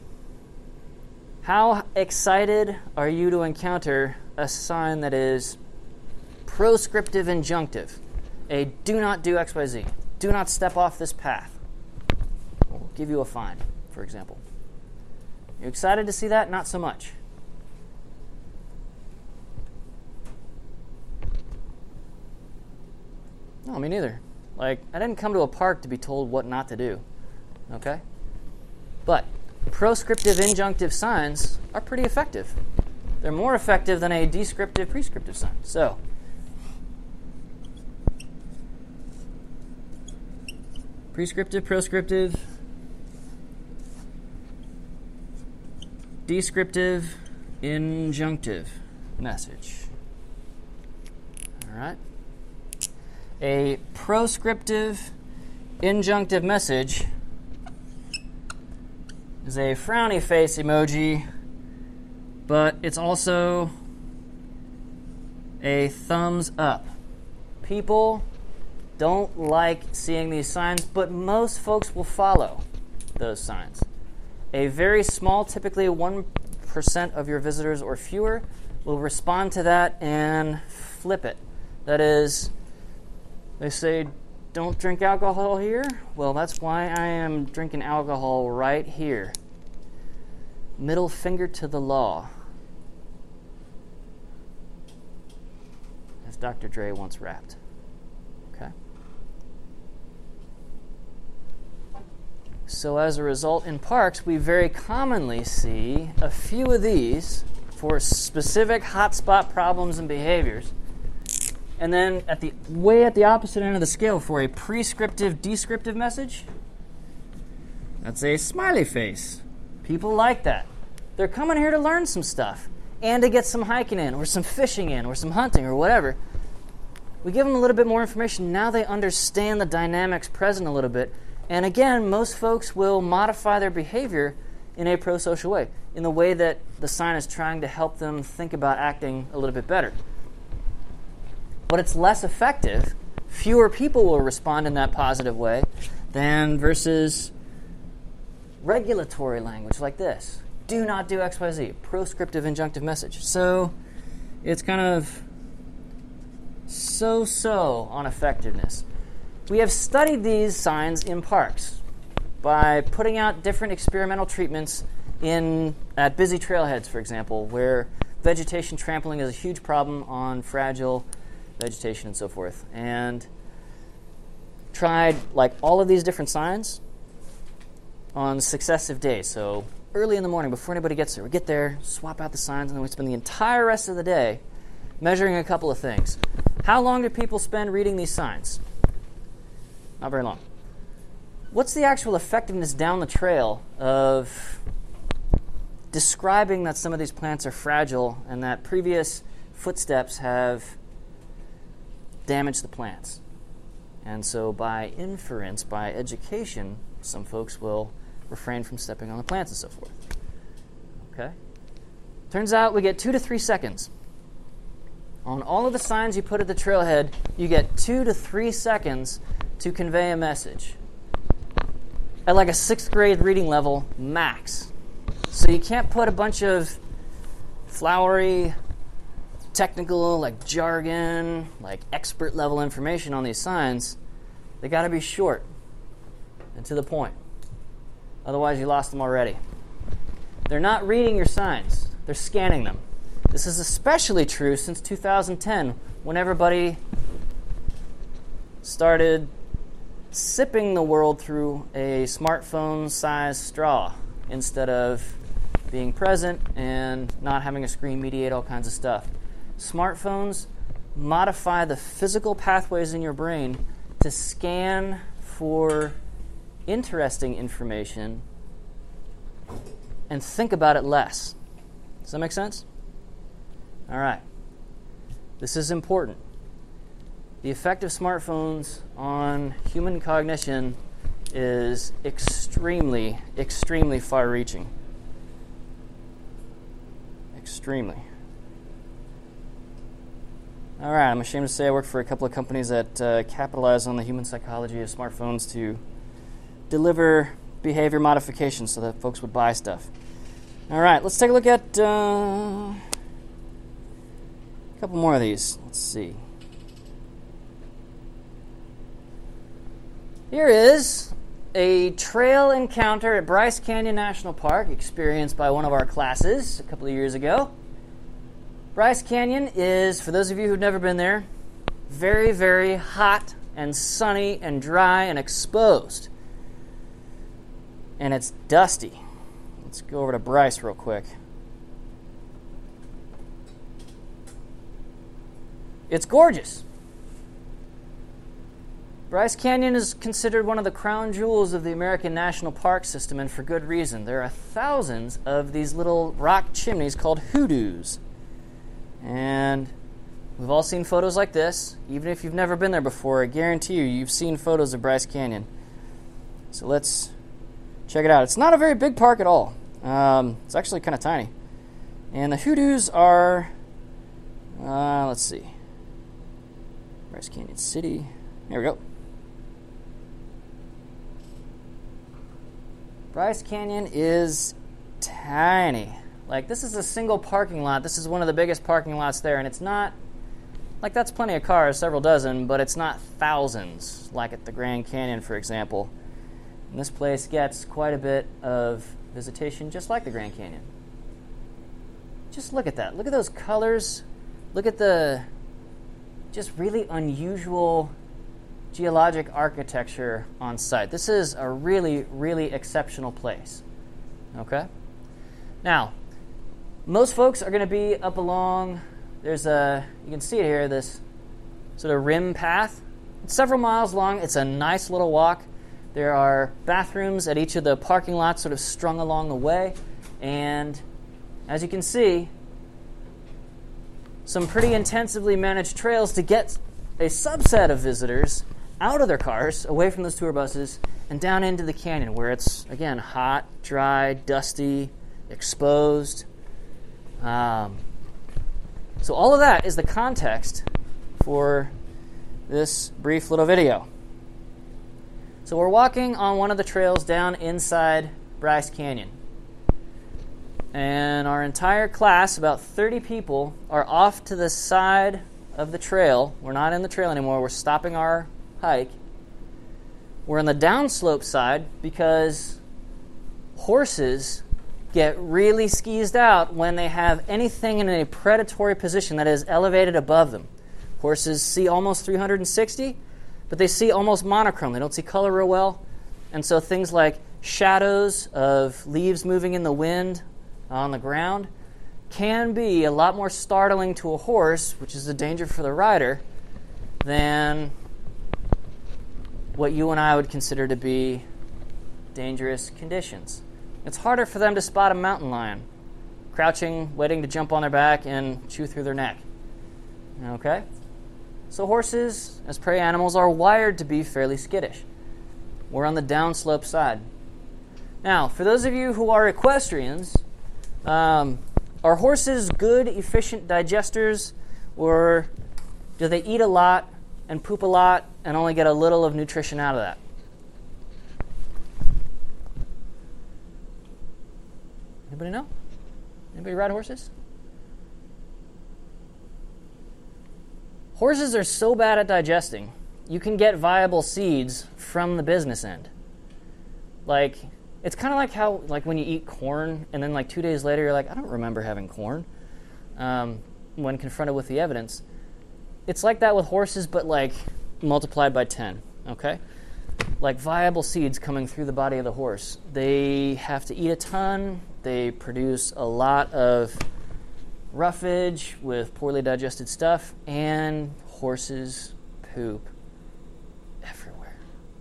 how excited are you to encounter a sign that is proscriptive injunctive? A do not do X Y Z. Do not step off this path. We'll give you a fine, for example. You excited to see that? Not so much. No, me neither. Like, I didn't come to a park to be told what not to do. Okay? But proscriptive injunctive signs are pretty effective. They're more effective than a descriptive prescriptive sign. So, prescriptive, proscriptive, descriptive, injunctive message. All right? A proscriptive, injunctive message is a frowny face emoji, but it's also a thumbs up. People don't like seeing these signs, but most folks will follow those signs. A very small, typically one percent of your visitors or fewer, will respond to that and flip it. That is, they say, don't drink alcohol here. Well, that's why I am drinking alcohol right here. Middle finger to the law. As Doctor Dre once rapped. Okay? So as a result, in parks, we very commonly see a few of these for specific hotspot problems and behaviors. And then at the way at the opposite end of the scale for a prescriptive, descriptive message, that's a smiley face. People like that. They're coming here to learn some stuff and to get some hiking in or some fishing in or some hunting or whatever. We give them a little bit more information. Now they understand the dynamics present a little bit. And again, most folks will modify their behavior in a pro-social way, in the way that the sign is trying to help them think about acting a little bit better. But it's less effective. Fewer people will respond in that positive way than versus regulatory language like this. Do not do X Y Z. Proscriptive injunctive message. So it's kind of so-so on effectiveness. We have studied these signs in parks by putting out different experimental treatments in at busy trailheads, for example, where vegetation trampling is a huge problem on fragile vegetation and so forth. And tried like all of these different signs on successive days. So early in the morning, before anybody gets there, we get there, swap out the signs, and then we spend the entire rest of the day measuring a couple of things. How long do people spend reading these signs? Not very long. What's the actual effectiveness down the trail of describing that some of these plants are fragile and that previous footsteps have damaged the plants? And so by inference, by education, some folks will refrain from stepping on the plants and so forth. Okay? Turns out we get two to three seconds. On all of the signs you put at the trailhead, you get two to three seconds to convey a message. At like a sixth grade reading level, max. So you can't put a bunch of flowery, technical, like jargon, like expert level information on these signs. They got to be short and to the point. Otherwise, you lost them already. They're not reading your signs. They're scanning them. This is especially true since two thousand ten, when everybody started sipping the world through a smartphone-sized straw instead of being present and not having a screen mediate all kinds of stuff. Smartphones modify the physical pathways in your brain to scan for interesting information and think about it less. Does that make sense? All right. This is important. The effect of smartphones on human cognition is extremely, extremely far-reaching. Extremely. All right, I'm ashamed to say I work for a couple of companies that uh, capitalize on the human psychology of smartphones to deliver behavior modifications so that folks would buy stuff. All right, let's take a look at uh, a couple more of these. Let's see. Here is a trail encounter at Bryce Canyon National Park experienced by one of our classes a couple of years ago. Bryce Canyon is, for those of you who've never been there, very, very hot and sunny and dry and exposed. And it's dusty. Let's go over to Bryce real quick. It's gorgeous. Bryce Canyon is considered one of the crown jewels of the American National Park System, and for good reason. There are thousands of these little rock chimneys called hoodoos. And we've all seen photos like this. Even if you've never been there before, I guarantee you, you've seen photos of Bryce Canyon. So let's check it out. It's not a very big park at all. Um, it's actually kind of tiny. And the hoodoos are Uh, let's see. Bryce Canyon City. Here we go. Bryce Canyon is tiny. Like, this is a single parking lot. This is one of the biggest parking lots there, and it's not, like, that's plenty of cars, several dozen, but it's not thousands, like at the Grand Canyon, for example. And this place gets quite a bit of visitation, just like the Grand Canyon. Just look at that. Look at those colors. Look at the just really unusual geologic architecture on site. This is a really, really exceptional place. Okay? Now, most folks are going to be up along, there's a, you can see it here, this sort of rim path. It's several miles long. It's a nice little walk. There are bathrooms at each of the parking lots sort of strung along the way. And as you can see, some pretty intensively managed trails to get a subset of visitors out of their cars, away from those tour buses, and down into the canyon where it's, again, hot, dry, dusty, exposed. Um, so all of that is the context for this brief little video. So we're walking on one of the trails down inside Bryce Canyon. And our entire class, about thirty people, are off to the side of the trail. We're not in the trail anymore. We're stopping our hike. We're on the downslope side because horses get really skeezed out when they have anything in a predatory position that is elevated above them. Horses see almost three hundred sixty, but they see almost monochrome. They don't see color real well. And so things like shadows of leaves moving in the wind on the ground can be a lot more startling to a horse, which is a danger for the rider, than what you and I would consider to be dangerous conditions. It's harder for them to spot a mountain lion crouching, waiting to jump on their back and chew through their neck. Okay? So horses, as prey animals, are wired to be fairly skittish. We're on the downslope side. Now, for those of you who are equestrians, um, are horses good, efficient digesters, or do they eat a lot and poop a lot and only get a little of nutrition out of that? Anybody know? Anybody ride horses? Horses are so bad at digesting, you can get viable seeds from the business end. Like, it's kind of like how, like when you eat corn, and then like two days later you're like, I don't remember having corn, um, when confronted with the evidence. It's like that with horses, but like multiplied by ten, okay? Like viable seeds coming through the body of the horse. They have to eat a ton. They produce a lot of roughage with poorly digested stuff, and horses poop everywhere.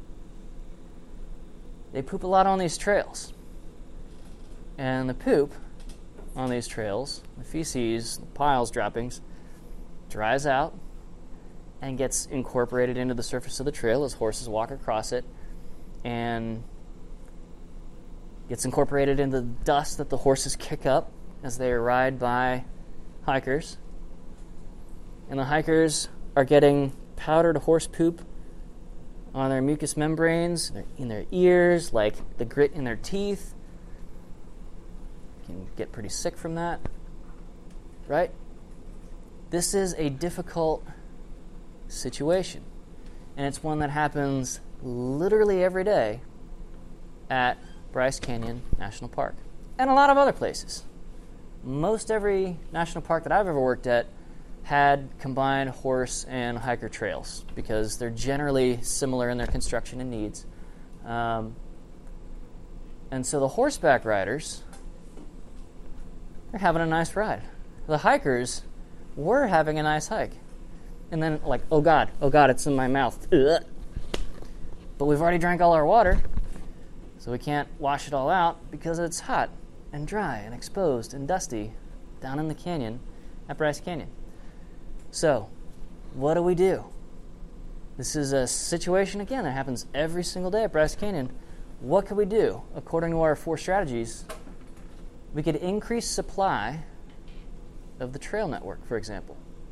They poop a lot on these trails. And the poop on these trails, the feces, the piles, droppings, dries out and gets incorporated into the surface of the trail as horses walk across it, and gets incorporated into the dust that the horses kick up as they ride by hikers. And the hikers are getting powdered horse poop on their mucous membranes, in their ears, like the grit in their teeth. You can get pretty sick from that, right? This is a difficult situation, and it's one that happens literally every day at Bryce Canyon National Park and a lot of other places. Most every national park that I've ever worked at had combined horse and hiker trails because they're generally similar in their construction and needs. Um, and so the horseback riders, they're having a nice ride. The hikers were having a nice hike. And then like, oh God, oh God, it's in my mouth. Ugh. But we've already drank all our water, so we can't wash it all out because it's hot and dry and exposed and dusty down in the canyon at Bryce Canyon. So, what do we do? This is a situation, again, that happens every single day at Bryce Canyon. What could we do? According to our four strategies, we could increase supply of the trail network, for example.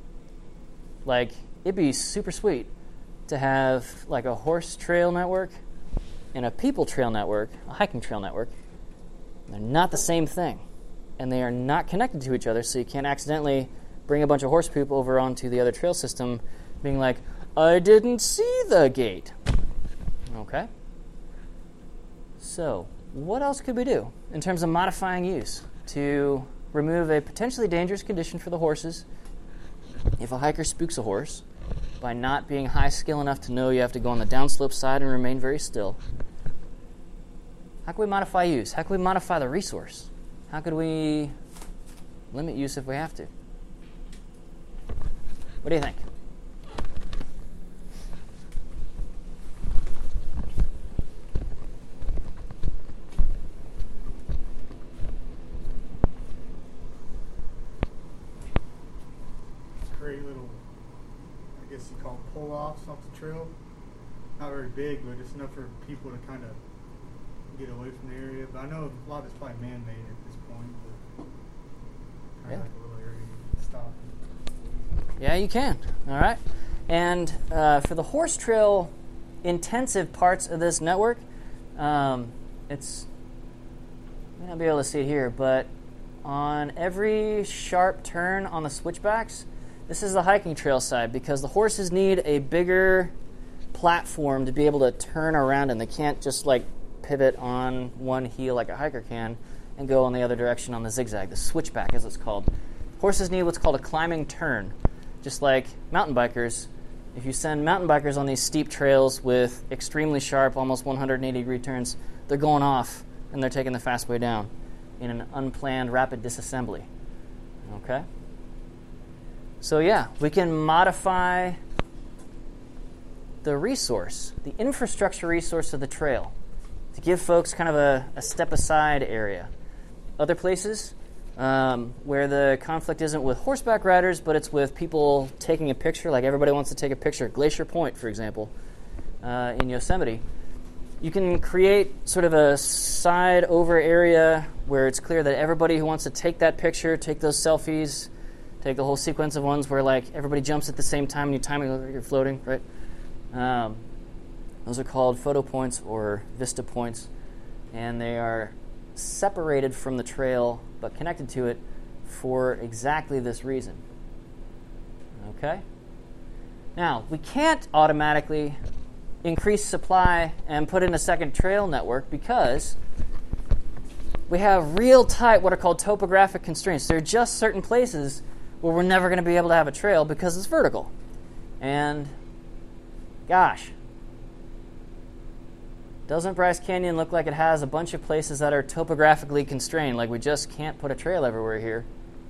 Like, it'd be super sweet to have like a horse trail network and a people trail network, a hiking trail network. They're not the same thing, and they are not connected to each other, so you can't accidentally bring a bunch of horse poop over onto the other trail system being like, I didn't see the gate. Okay? So, what else could we do in terms of modifying use to remove a potentially dangerous condition for the horses if a hiker spooks a horse by not being high skill enough to know you have to go on the downslope side and remain very still? How can we modify use? How can we modify the resource? How could we limit use if we have to? What do you think? Create little, I guess you call them pull-offs off the trail. Not very big, but it's enough for people to kind of get away from the area. But I know a lot of it's probably man-made at this point, but kind Yeah. of like a little area you can stop. Yeah, you can. All right. And uh, for the horse trail intensive parts of this network, um, it's, you may not be able to see it here, but on every sharp turn on the switchbacks, this is the hiking trail side, because the horses need a bigger platform to be able to turn around, and they can't just like pivot on one heel like a hiker can and go in the other direction on the zigzag, the switchback as it's called. Horses need what's called a climbing turn. Just like mountain bikers, if you send mountain bikers on these steep trails with extremely sharp, almost one hundred eighty degree turns, they're going off and they're taking the fast way down in an unplanned rapid disassembly. Okay? So yeah, we can modify the resource, the infrastructure resource of the trail, to give folks kind of a, a step-aside area. Other places um, where the conflict isn't with horseback riders, but it's with people taking a picture, like everybody wants to take a picture. Glacier Point, for example, uh, in Yosemite. You can create sort of a side-over area where it's clear that everybody who wants to take that picture, take those selfies, take the whole sequence of ones where like everybody jumps at the same time and you time it like you're floating, right? Um, those are called photo points or vista points, and they are separated from the trail but connected to it for exactly this reason. Okay? Now, we can't automatically increase supply and put in a second trail network because we have real tight what are called topographic constraints. There are just certain places where we're never going to be able to have a trail because it's vertical. And gosh, doesn't Bryce Canyon look like it has a bunch of places that are topographically constrained? Like we just can't put a trail everywhere here.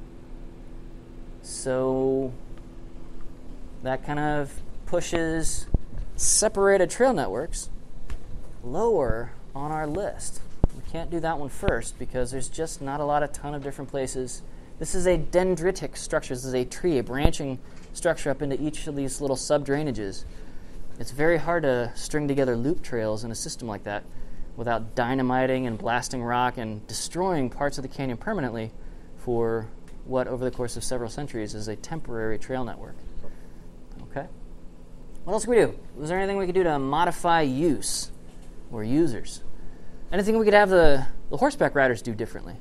So that kind of pushes separated trail networks lower on our list. We can't do that one first because there's just not a lot of ton of different places. This is a dendritic structure. This is a tree, a branching structure up into each of these little sub-drainages. It's very hard to string together loop trails in a system like that without dynamiting and blasting rock and destroying parts of the canyon permanently for what, over the course of several centuries, is a temporary trail network. Okay? What else can we do? Was there anything we could do to modify use or users? Anything we could have the, the horseback riders do differently?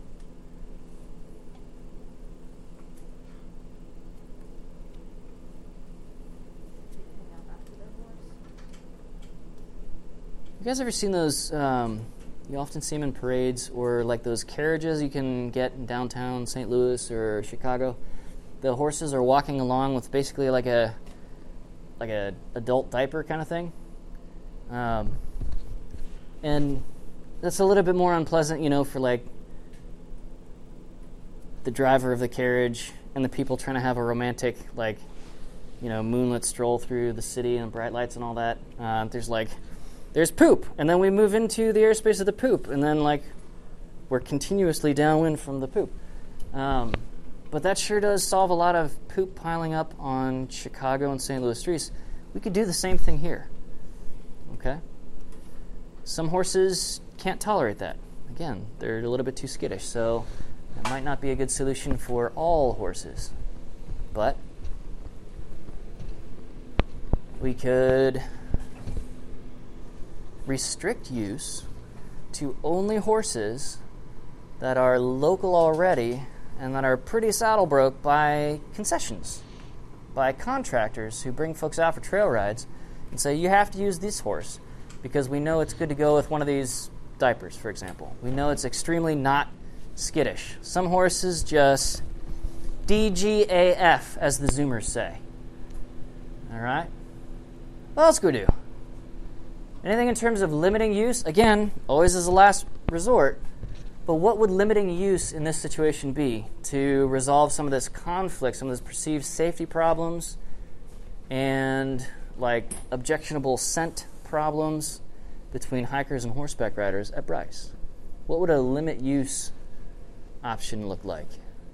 You guys ever seen those, um, you often see them in parades, or like those carriages you can get in downtown Saint Louis or Chicago? The horses are walking along with basically like a like a adult diaper kind of thing. Um, and that's a little bit more unpleasant, you know, for like the driver of the carriage and the people trying to have a romantic, like, you know, moonlit stroll through the city and bright lights and all that. Uh, there's like, there's poop, and then we move into the airspace of the poop, and then like we're continuously downwind from the poop. Um, but that sure does solve a lot of poop piling up on Chicago and Saint Louis streets. We could do the same thing here. Okay? Some horses can't tolerate that. Again, they're a little bit too skittish, so it might not be a good solution for all horses. But we could restrict use to only horses that are local already and that are pretty saddle broke by concessions, by contractors who bring folks out for trail rides and say, you have to use this horse because we know it's good to go with one of these diapers, for example. We know it's extremely not skittish. Some horses just D G A F, as the Zoomers say. All right? What else could we do? Anything in terms of limiting use? Again, always as a last resort. But what would limiting use in this situation be to resolve some of this conflict, some of this perceived safety problems, and like objectionable scent problems between hikers and horseback riders at Bryce? What would a limit use option look like?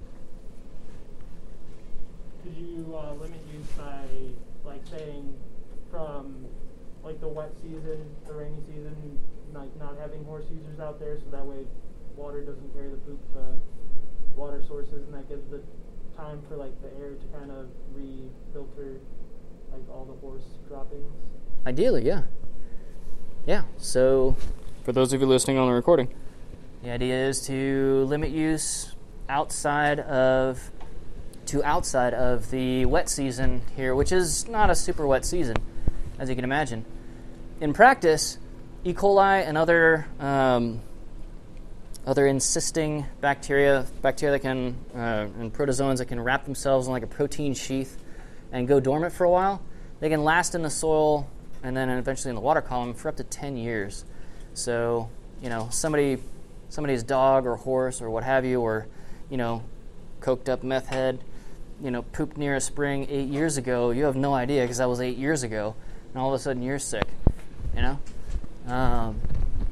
Could you uh, limit use by, like, saying from, like, the wet season, the rainy season, like, not having horse users out there, so that way water doesn't carry the poop to water sources, and that gives the time for, like, the air to kind of re-filter, like, all the horse droppings? Ideally, yeah. Yeah, so for those of you listening on the recording, the idea is to limit use outside of to outside of the wet season here, which is not a super wet season, as you can imagine. In practice, E. coli and other um, other encysting bacteria, bacteria that can uh, and protozoans that can wrap themselves in like a protein sheath and go dormant for a while, they can last in the soil and then eventually in the water column for up to ten years. So, you know, somebody, somebody's dog or horse or what have you, or, you know, coked up meth head, you know, pooped near a spring eight years ago. You have no idea because that was eight years ago, and all of a sudden you're sick, you know? Um,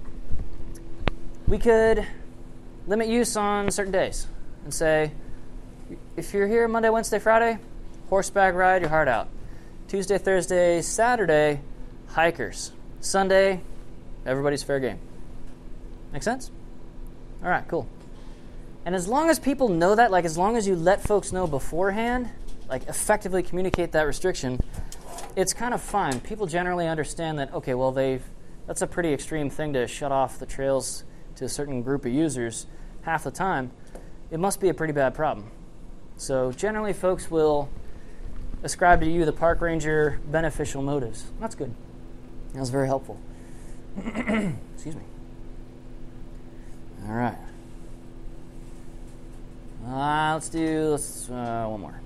we could limit use on certain days and say, if you're here Monday, Wednesday, Friday, horseback ride your heart out. Tuesday, Thursday, Saturday, hikers. Sunday, everybody's fair game. Make sense? All right, cool. And as long as people know that, like as long as you let folks know beforehand, like effectively communicate that restriction, it's kind of fine. People generally understand that, okay, well, they've that's a pretty extreme thing to shut off the trails to a certain group of users half the time. It must be a pretty bad problem. So generally folks will ascribe to you the park ranger beneficial motives. That's good. That was very helpful. Excuse me. All right. Uh, let's do let's, uh, one more.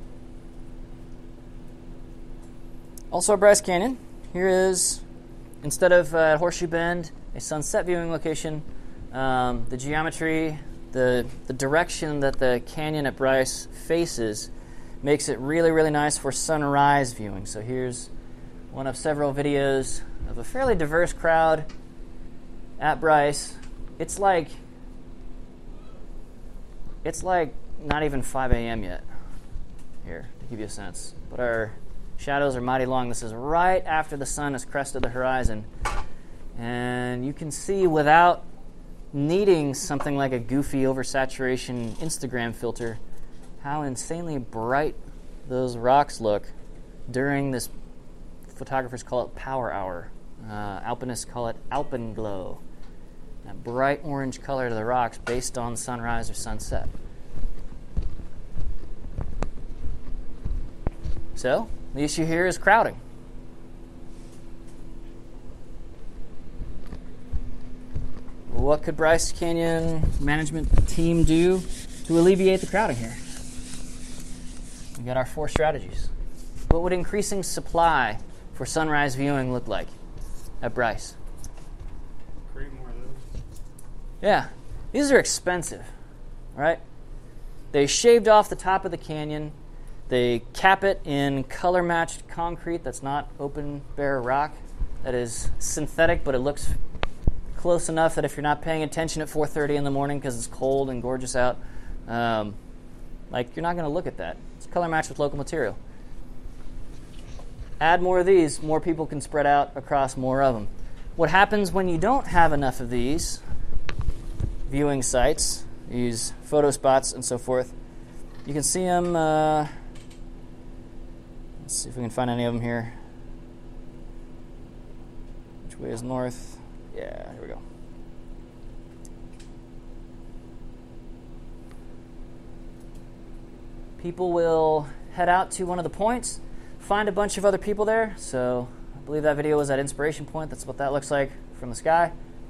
Also at Bryce Canyon, here is, instead of uh, Horseshoe Bend, a sunset viewing location. Um, the geometry, the the direction that the canyon at Bryce faces makes it really, really nice for sunrise viewing. So here's one of several videos of a fairly diverse crowd at Bryce. It's like it's like not even five a.m. yet here, to give you a sense. But our shadows are mighty long. This is right after the sun has crested the horizon. And you can see without needing something like a goofy oversaturation Instagram filter how insanely bright those rocks look during this, photographers call it power hour. Uh, alpinists call it alpenglow. That bright orange color to the rocks based on sunrise or sunset. So, the issue here is crowding. What could Bryce Canyon management team do to alleviate the crowding here? We got our four strategies. What would increasing supply for sunrise viewing look like at Bryce? Create more of those. Yeah, these are expensive, right? They shaved off the top of the canyon. They cap it in color-matched concrete that's not open, bare rock. That is synthetic, but it looks close enough that if you're not paying attention at four thirty in the morning because it's cold and gorgeous out, um, like you're not going to look at that. It's color-matched with local material. Add more of these, more people can spread out across more of them. What happens when you don't have enough of these viewing sites, these photo spots and so forth? You can see them. Uh, let's see if we can find any of them here. way is north. Yeah, here we go. People will head out to one of the points, find a bunch of other people there. So I believe that video was at Inspiration Point. That's what that looks like from the sky.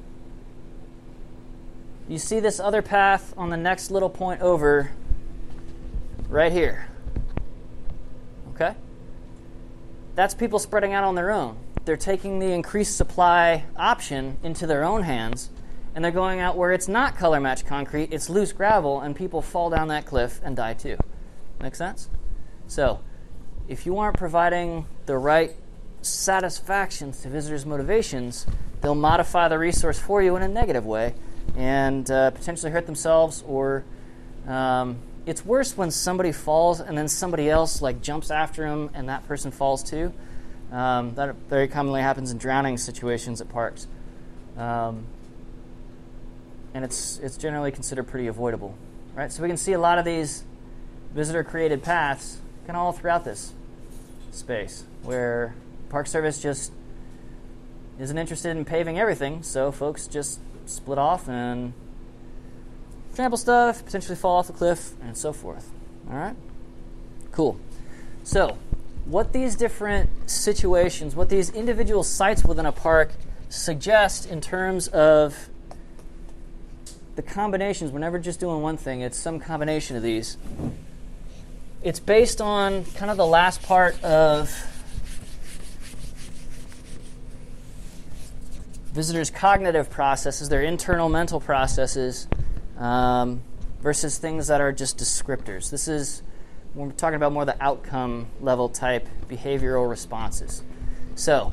You see this other path on the next little point over right here. Okay? That's people spreading out on their own. They're taking the increased supply option into their own hands, and they're going out where it's not color match concrete, it's loose gravel, and people fall down that cliff and die too. Make sense? So, if you aren't providing the right satisfactions to visitors' motivations, they'll modify the resource for you in a negative way and uh, potentially hurt themselves, or um, it's worse when somebody falls and then somebody else like jumps after them and that person falls too. Um, that very commonly happens in drowning situations at parks. Um, and it's it's generally considered pretty avoidable, right? So we can see a lot of these visitor-created paths kind of all throughout this space, where Park Service just isn't interested in paving everything, so folks just split off and trample stuff, potentially fall off the cliff, and so forth. All right? Cool. So, what these different situations, what these individual sites within a park suggest in terms of the combinations, we're never just doing one thing, it's some combination of these. It's based on kind of the last part of visitors' cognitive processes, their internal mental processes, um, versus things that are just descriptors. This is, we're talking about more the outcome level type behavioral responses. So,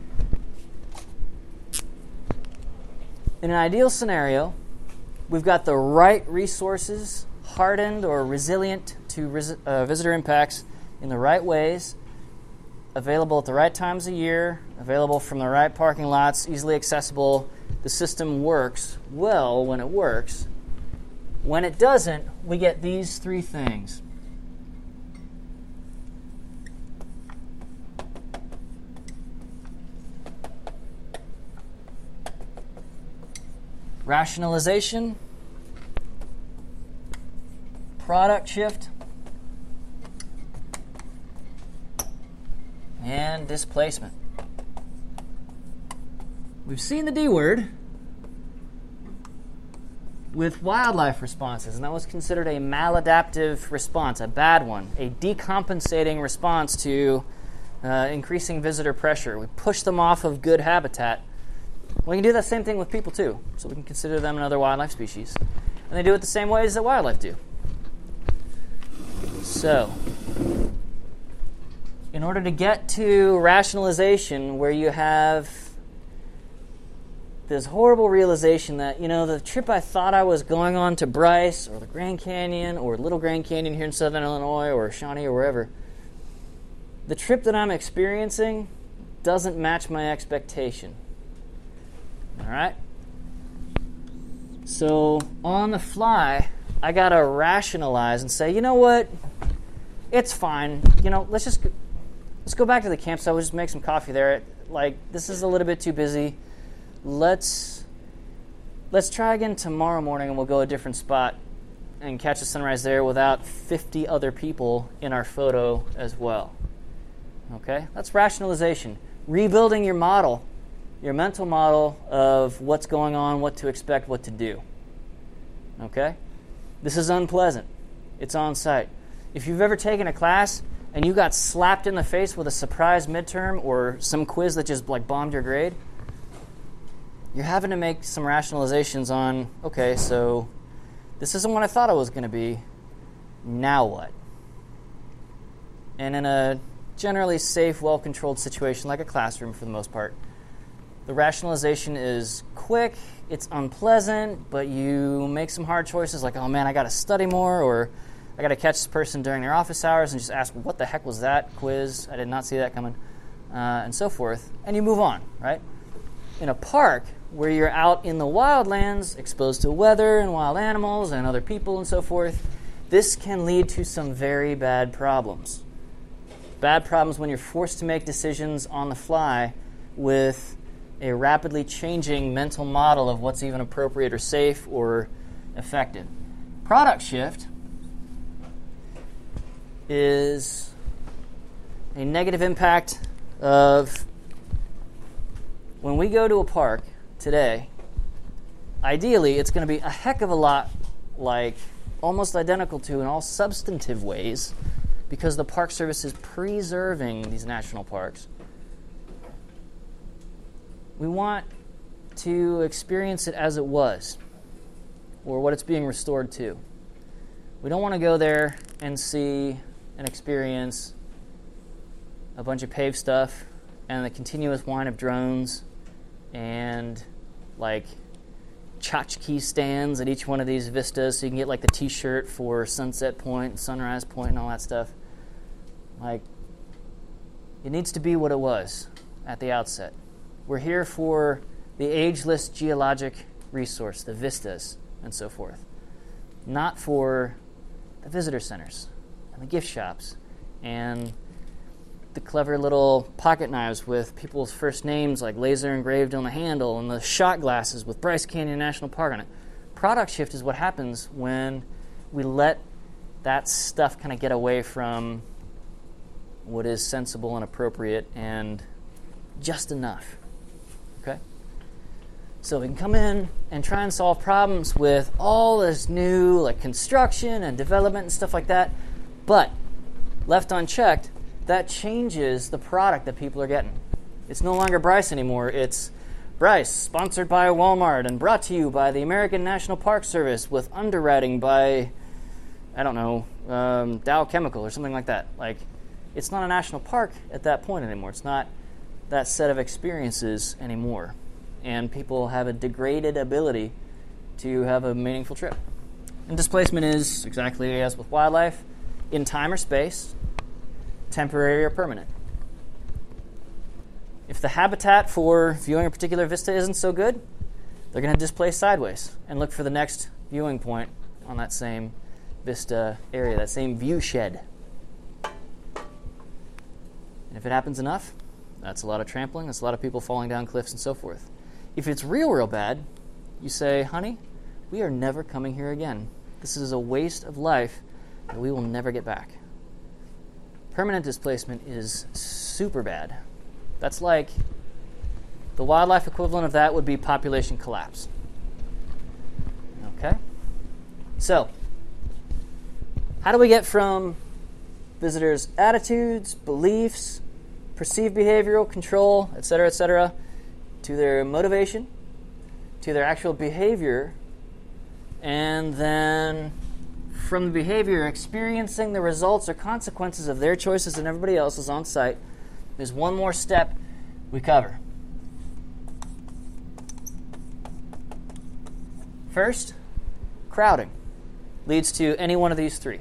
in an ideal scenario, we've got the right resources, hardened or resilient to res- uh, visitor impacts in the right ways, available at the right times of year, available from the right parking lots, easily accessible. The system works well when it works. When it doesn't, we get these three things. Rationalization, product shift, and displacement. We've seen the D word with wildlife responses, and that was considered a maladaptive response, a bad one, a decompensating response to uh, increasing visitor pressure. We push them off of good habitat. We can do that same thing with people too, so we can consider them another wildlife species. And they do it the same ways that wildlife do. So, in order to get to rationalization where you have this horrible realization that, you know, the trip I thought I was going on to Bryce or the Grand Canyon or Little Grand Canyon here in Southern Illinois or Shawnee or wherever, the trip that I'm experiencing doesn't match my expectation. All right? So, on the fly, I got to rationalize and say, you know what? It's fine. You know, let's just go, let's go back to the campsite. We'll just make some coffee there. Like, this is a little bit too busy. Let's let's try again tomorrow morning, and we'll go a different spot and catch the sunrise there without fifty other people in our photo as well. Okay? That's rationalization. Rebuilding your model, your mental model of what's going on, what to expect, what to do. Okay? This is unpleasant. It's on site. If you've ever taken a class and you got slapped in the face with a surprise midterm or some quiz that just like bombed your grade, you're having to make some rationalizations on, okay, so this isn't what I thought it was going to be. Now what? And in a generally safe, well-controlled situation like a classroom for the most part, the rationalization is quick, it's unpleasant, but you make some hard choices like, oh man, I got to study more, or I got to catch this person during their office hours and just ask, what the heck was that quiz? I did not see that coming, uh, and so forth. And you move on, right? In a park where you're out in the wildlands, exposed to weather and wild animals and other people and so forth, this can lead to some very bad problems. Bad problems when you're forced to make decisions on the fly with a rapidly changing mental model of what's even appropriate or safe or effective. Product shift is a negative impact of when we go to a park today, ideally it's going to be a heck of a lot like, almost identical to in all substantive ways, because the Park Service is preserving these national parks. We want to experience it as it was, or what it's being restored to. We don't want to go there and see and experience a bunch of paved stuff and the continuous line of drones and like tchotchke stands at each one of these vistas so you can get like the t-shirt for Sunset Point and Sunrise Point and all that stuff. Like, it needs to be what it was at the outset. We're here for the ageless geologic resource, the vistas and so forth, not for the visitor centers and the gift shops and the clever little pocket knives with people's first names like laser engraved on the handle and the shot glasses with Bryce Canyon National Park on it. Product shift is what happens when we let that stuff kind of get away from what is sensible and appropriate and just enough. Okay? So we can come in and try and solve problems with all this new like construction and development and stuff like that, but left unchecked, that changes the product that people are getting. It's no longer Bryce anymore. It's Bryce, sponsored by Walmart and brought to you by the American National Park Service with underwriting by, I don't know, um, Dow Chemical or something like that. Like, it's not a national park at that point anymore. It's not that set of experiences anymore. And people have a degraded ability to have a meaningful trip. And displacement is exactly as with wildlife, in time or space, temporary or permanent. If the habitat for viewing a particular vista isn't so good, they're going to displace sideways and look for the next viewing point on that same vista area, that same view shed. And if it happens enough, that's a lot of trampling, that's a lot of people falling down cliffs and so forth. If it's real, real bad, you say, honey, we are never coming here again. This is a waste of life that we will never get back. Permanent displacement is super bad. That's like, the wildlife equivalent of that would be population collapse. Okay? So, how do we get from visitors' attitudes, beliefs, perceived behavioral control, et cetera, et cetera, to their motivation, to their actual behavior, and then from the behavior, experiencing the results or consequences of their choices and everybody else's on site? There's one more step we cover. First, crowding leads to any one of these three.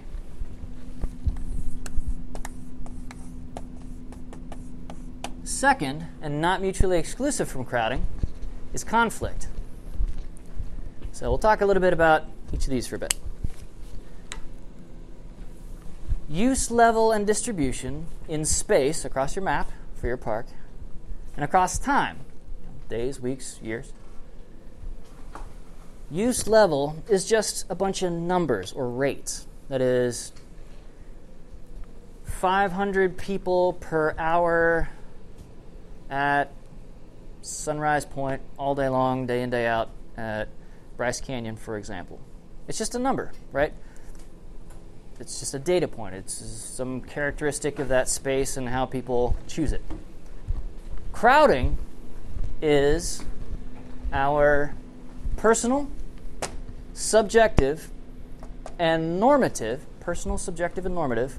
Second, and not mutually exclusive from crowding, is conflict. So we'll talk a little bit about each of these for a bit. Use level and distribution in space across your map for your park and across time, days, weeks, years. Use level is just a bunch of numbers or rates. That is five hundred people per hour at Sunrise Point all day long, day in, day out at Bryce Canyon, for example. It's just a number, right? It's just a data point. It's some characteristic of that space and how people choose it. Crowding is our personal, subjective, and normative, personal, subjective, and normative,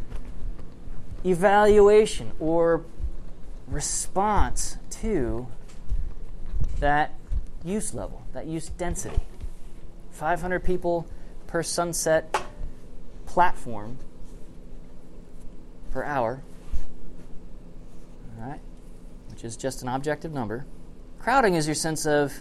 evaluation or response to that use level, that use density. five hundred people per sunset platform per hour, all right, which is just an objective number. Crowding is your sense of,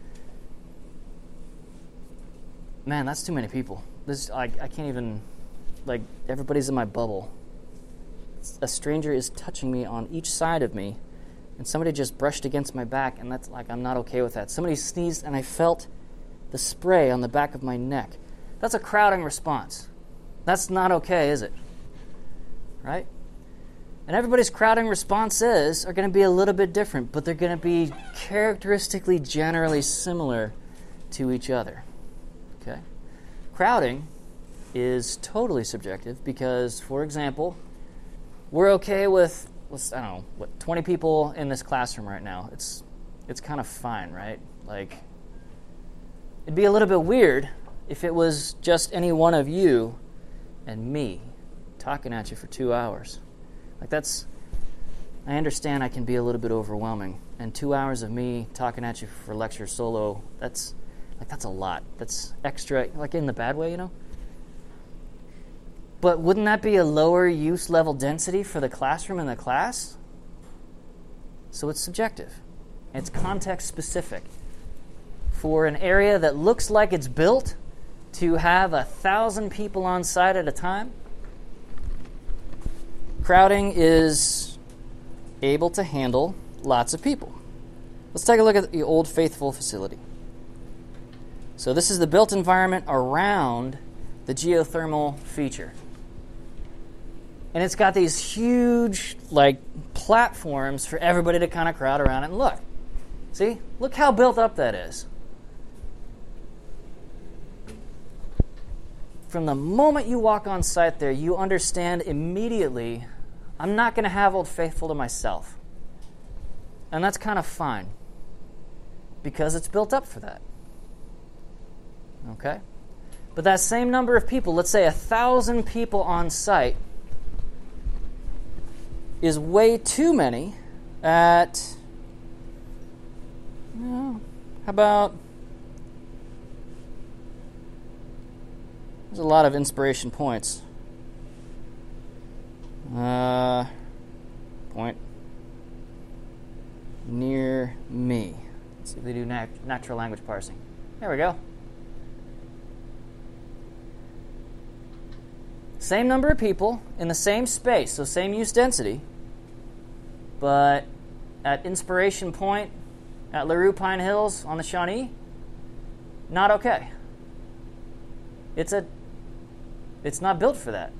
man, that's too many people. This I, I can't even, like, everybody's in my bubble. A stranger is touching me on each side of me, and somebody just brushed against my back, and that's like, I'm not okay with that. Somebody sneezed, and I felt the spray on the back of my neck. That's a crowding response. That's not okay, is it? Right? And everybody's crowding responses are going to be a little bit different, but they're going to be characteristically generally similar to each other. Okay? Crowding is totally subjective because, for example, we're okay with, let's, I don't know, what, twenty people in this classroom right now. It's it's kind of fine, right? Like, it'd be a little bit weird if it was just any one of you and me talking at you for two hours. Like, that's, I understand I can be a little bit overwhelming. And two hours of me talking at you for lecture solo, that's, like, that's a lot. That's extra, like in the bad way, you know? But wouldn't that be a lower use level density for the classroom and the class? So it's subjective. It's context specific. For an area that looks like it's built to have a thousand people on site at a time, crowding is able to handle lots of people. Let's take a look at the Old Faithful facility. So this is the built environment around the geothermal feature. And it's got these huge, like, platforms for everybody to kind of crowd around it and look. See? Look how built up that is. From the moment you walk on site there, you understand immediately, I'm not going to have Old Faithful to myself. And that's kind of fine, because it's built up for that. Okay? But that same number of people, let's say a thousand people on site, is way too many at, you know, how about, there's a lot of inspiration points. Uh, point near me. Let's see if they do nat- natural language parsing. There we go. Same number of people in the same space, so same use density, but at Inspiration Point, at LaRue Pine Hills on the Shawnee, not okay. It's a, it's not built for that.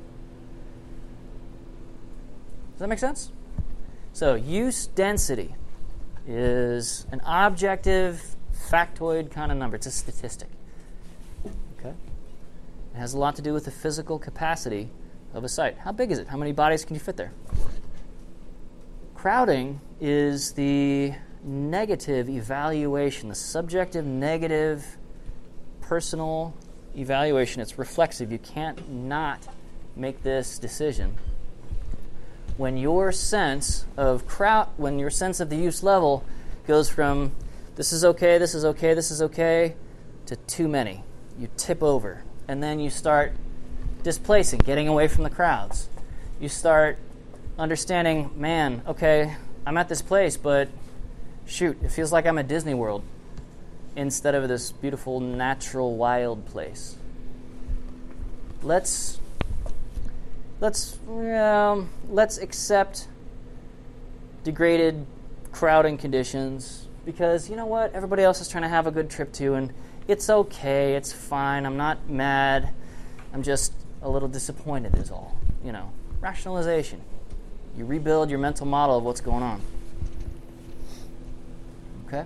Does that make sense? So use density is an objective, factoid kind of number. It's a statistic. Okay? It has a lot to do with the physical capacity of a site. How big is it? How many bodies can you fit there? Crowding is the negative evaluation, the subjective negative personal evaluation. It's reflexive. You can't not make this decision. When your sense of crowd, when your sense of the use level goes from this is okay, this is okay, this is okay, to too many, you tip over. And then you start displacing, getting away from the crowds. You start understanding, man, okay, I'm at this place, but shoot, it feels like I'm at Disney World instead of this beautiful, natural, wild place. Let's let's um, let's accept degraded crowding conditions because you know what? Everybody else is trying to have a good trip too, and it's okay, it's fine, I'm not mad, I'm just a little disappointed is all. You know, rationalization. You rebuild your mental model of what's going on. Okay?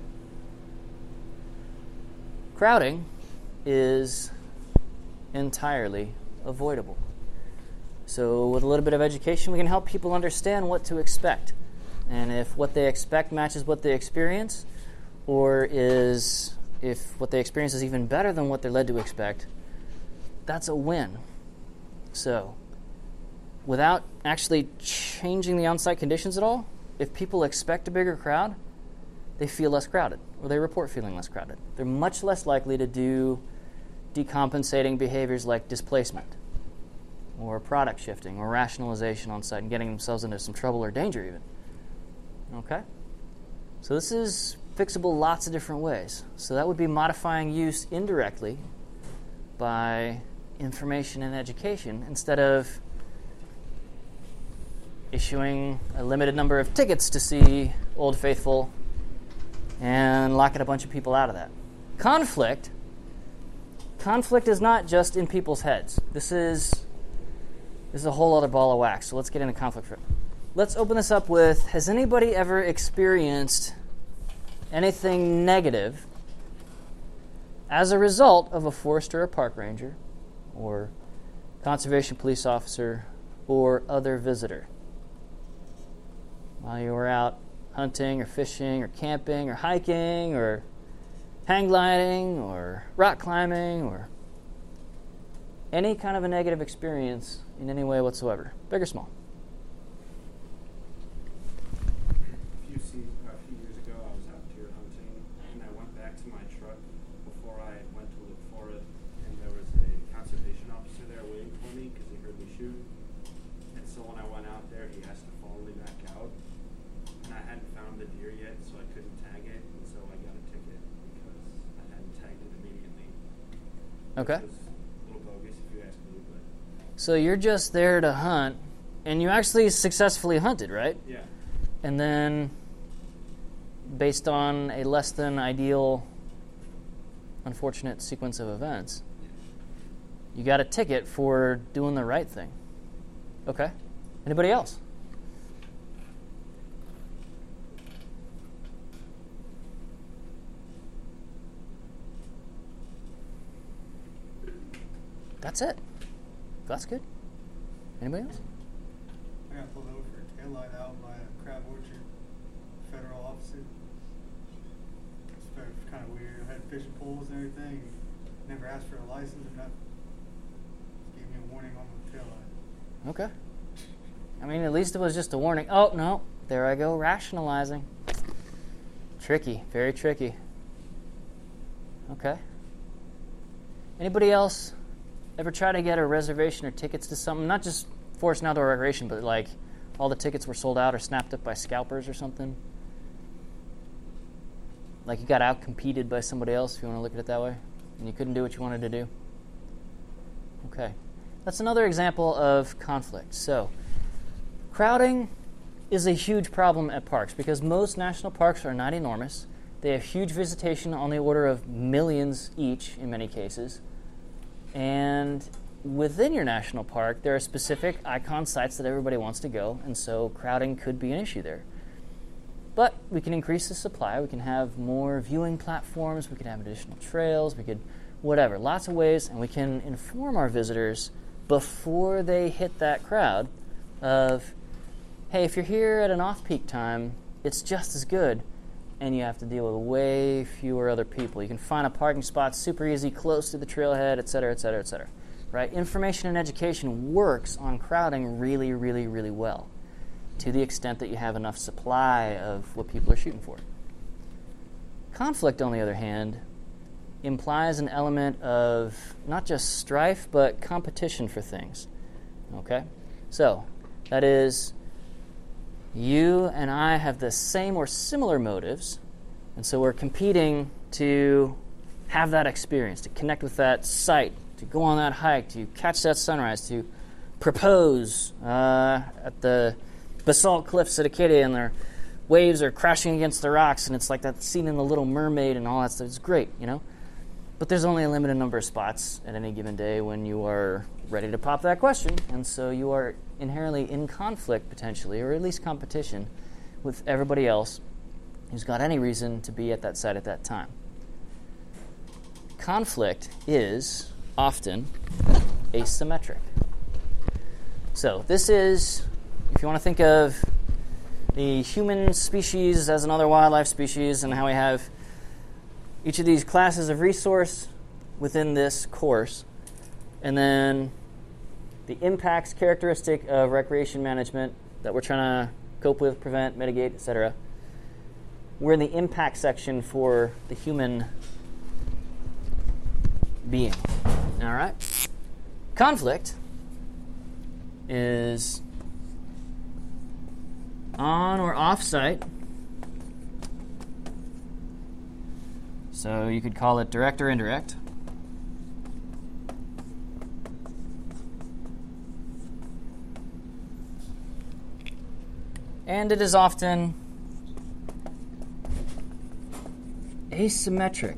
Crowding is entirely avoidable. So with a little bit of education, we can help people understand what to expect. And if what they expect matches what they experience, or is if what they experience is even better than what they're led to expect, that's a win. So, without actually changing the on-site conditions at all, if people expect a bigger crowd, they feel less crowded, or they report feeling less crowded. They're much less likely to do decompensating behaviors like displacement, or product shifting, or rationalization on site, and getting themselves into some trouble or danger even. Okay? So this is fixable lots of different ways. So that would be modifying use indirectly by information and education instead of issuing a limited number of tickets to see Old Faithful, and locking a bunch of people out of that. Conflict. Conflict is not just in people's heads. This is this is a whole other ball of wax. So let's get into conflict. Let's open this up with, has anybody ever experienced anything negative as a result of a forester or park ranger or conservation police officer or other visitor? While you were out hunting or fishing or camping or hiking or hang gliding or rock climbing or any kind of a negative experience in any way whatsoever, big or small. A few, se- a few years ago, I was out deer hunting, and I went back to my truck before I went to look for it, and there was a conservation officer there waiting for me because he heard me shoot. And so when I went out there, he asked to follow me back out, and I hadn't found the deer yet, so I couldn't tag it, and so I got a ticket because I hadn't tagged it immediately. Okay. It was a little bogus if you ask me, but So you're just there to hunt, and you actually successfully hunted, right? yeah. And then, based on a less than ideal, unfortunate sequence of events, you got a ticket for doing the right thing. Okay. Anybody else? That's it. That's good. Anybody else? I got pulled over for a taillight out by a crab orchard federal officer. It's kind of weird. I had fishing poles and everything. Never asked for a license or nothing. Just gave me a warning on the taillight. Okay. I mean, at least it was just a warning. Oh, no. There I go, rationalizing. Tricky. Very tricky. Okay. Anybody else ever try to get a reservation or tickets to something? Not just forest and outdoor recreation, but like all the tickets were sold out or snapped up by scalpers or something? Like you got out-competed by somebody else, if you want to look at it that way, and you couldn't do what you wanted to do? Okay. That's another example of conflict. So, crowding is a huge problem at parks because most national parks are not enormous. They have huge visitation on the order of millions each in many cases. And within your national park, there are specific icon sites that everybody wants to go, and so crowding could be an issue there. But we can increase the supply. We can have more viewing platforms. We can have additional trails. We could, whatever, lots of ways, and we can inform our visitors before they hit that crowd of, hey, if you're here at an off-peak time, it's just as good, and you have to deal with way fewer other people. You can find a parking spot super easy, close to the trailhead, et cetera, et cetera, et cetera. Right? Information and education works on crowding really, really, really well, to the extent that you have enough supply of what people are shooting for. Conflict, on the other hand, implies an element of not just strife, but competition for things. Okay? So, that is, you and I have the same or similar motives, and so we're competing to have that experience, to connect with that site, to go on that hike, to catch that sunrise, to propose uh, at the basalt cliffs at Acadia, and their waves are crashing against the rocks, and it's like that scene in The Little Mermaid and all that stuff. It's great, you know? But there's only a limited number of spots at any given day when you are ready to pop that question, and so you are inherently in conflict, potentially, or at least competition, with everybody else who's got any reason to be at that site at that time. Conflict is often asymmetric. So this is, if you want to think of the human species as another wildlife species and how we have each of these classes of resource within this course, and then the impacts characteristic of recreation management that we're trying to cope with, prevent, mitigate, et cetera. We're in the impact section for the human being. All right? Conflict is on or off site. So you could call it direct or indirect. And it is often asymmetric,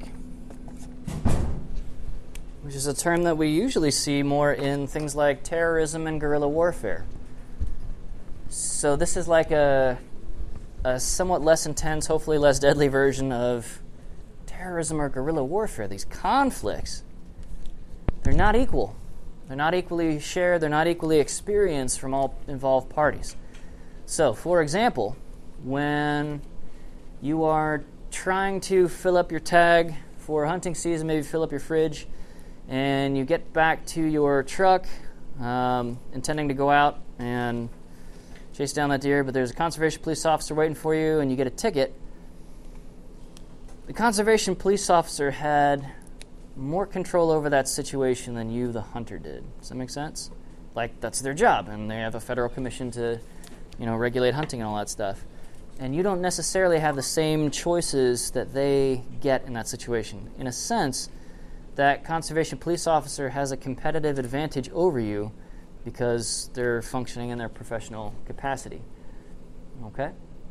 which is a term that we usually see more in things like terrorism and guerrilla warfare. So this is like a, a somewhat less intense, hopefully less deadly version of terrorism or guerrilla warfare. These conflicts, they're not equal. They're not equally shared. They're not equally experienced from all involved parties. So, for example, when you are trying to fill up your tag for hunting season, maybe fill up your fridge, and you get back to your truck um, intending to go out and chase down that deer, but there's a conservation police officer waiting for you, and you get a ticket. The conservation police officer had more control over that situation than you, the hunter, did. Does that make sense? Like, that's their job, and they have a federal commission to, you know, regulate hunting and all that stuff. And you don't necessarily have the same choices that they get in that situation. In a sense, that conservation police officer has a competitive advantage over you because they're functioning in their professional capacity. Okay?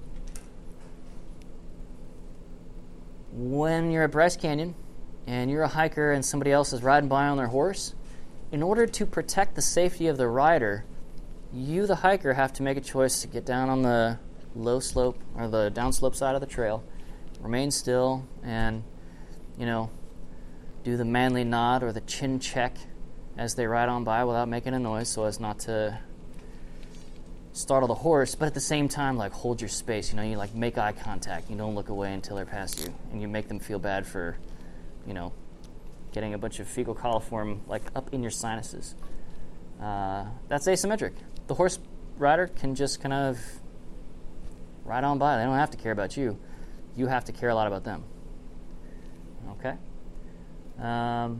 When you're at Bryce Canyon and you're a hiker and somebody else is riding by on their horse, in order to protect the safety of the rider, you, the hiker, have to make a choice to get down on the low slope or the downslope side of the trail, remain still, and, you know, do the manly nod or the chin check as they ride on by without making a noise so as not to startle the horse, but at the same time, like, hold your space. You know, you, like, make eye contact. You don't look away until they're past you, and you make them feel bad for, you know, getting a bunch of fecal coliform, like, up in your sinuses. Uh, that's asymmetric. The horse rider can just kind of ride on by. They don't have to care about you. You have to care a lot about them. Okay? Um,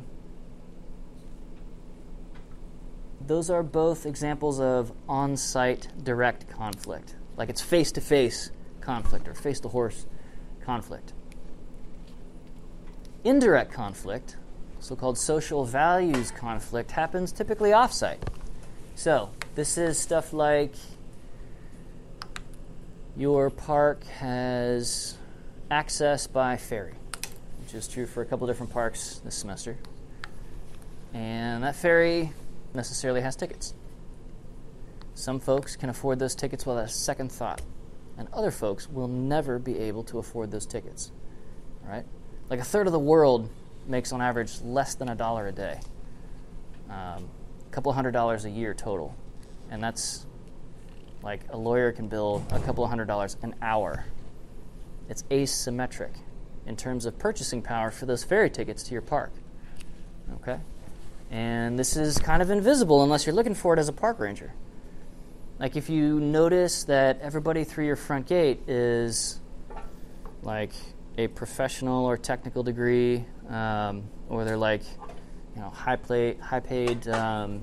those are both examples of on-site direct conflict. Like, it's face-to-face conflict or face-to-horse conflict. Indirect conflict, so-called social values conflict, happens typically off-site. So, this is stuff like your park has access by ferry, which is true for a couple different parks this semester. And that ferry necessarily has tickets. Some folks can afford those tickets without a second thought, and other folks will never be able to afford those tickets. All right? Like, a third of the world makes on average less than a dollar a day. Um, a couple hundred dollars a year total. And that's like a lawyer can bill a couple of hundred dollars an hour. It's asymmetric in terms of purchasing power for those ferry tickets to your park. Okay? And this is kind of invisible unless you're looking for it as a park ranger. Like, if you notice that everybody through your front gate is like a professional or technical degree, um, or they're like, you know, high play, high paid um,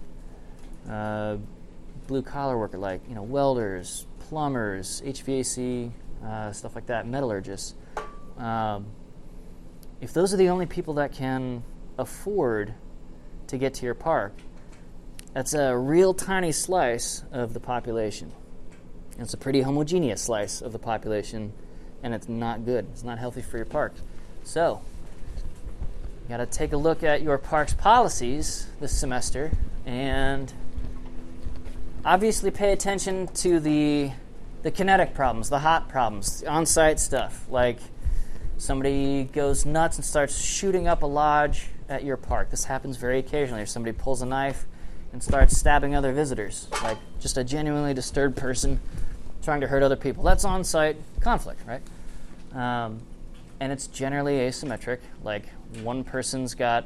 uh, blue collar worker, like, you know, welders, plumbers, H V A C, uh, stuff like that, metallurgists. Um, if those are the only people that can afford to get to your park, that's a real tiny slice of the population. It's a pretty homogeneous slice of the population, and it's not good. It's not healthy for your park. So, you got to take a look at your park's policies this semester and obviously pay attention to the the kinetic problems, the hot problems, the on-site stuff. Like, somebody goes nuts and starts shooting up a lodge at your park. This happens very occasionally. Or somebody pulls a knife and starts stabbing other visitors. Like, just a genuinely disturbed person trying to hurt other people. That's on-site conflict, right? Um, and it's generally asymmetric. Like, one person's got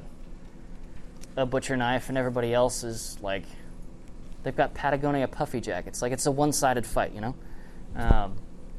a butcher knife and everybody else is, like, they've got Patagonia puffy jackets. Like, it's a one-sided fight, you know? Um,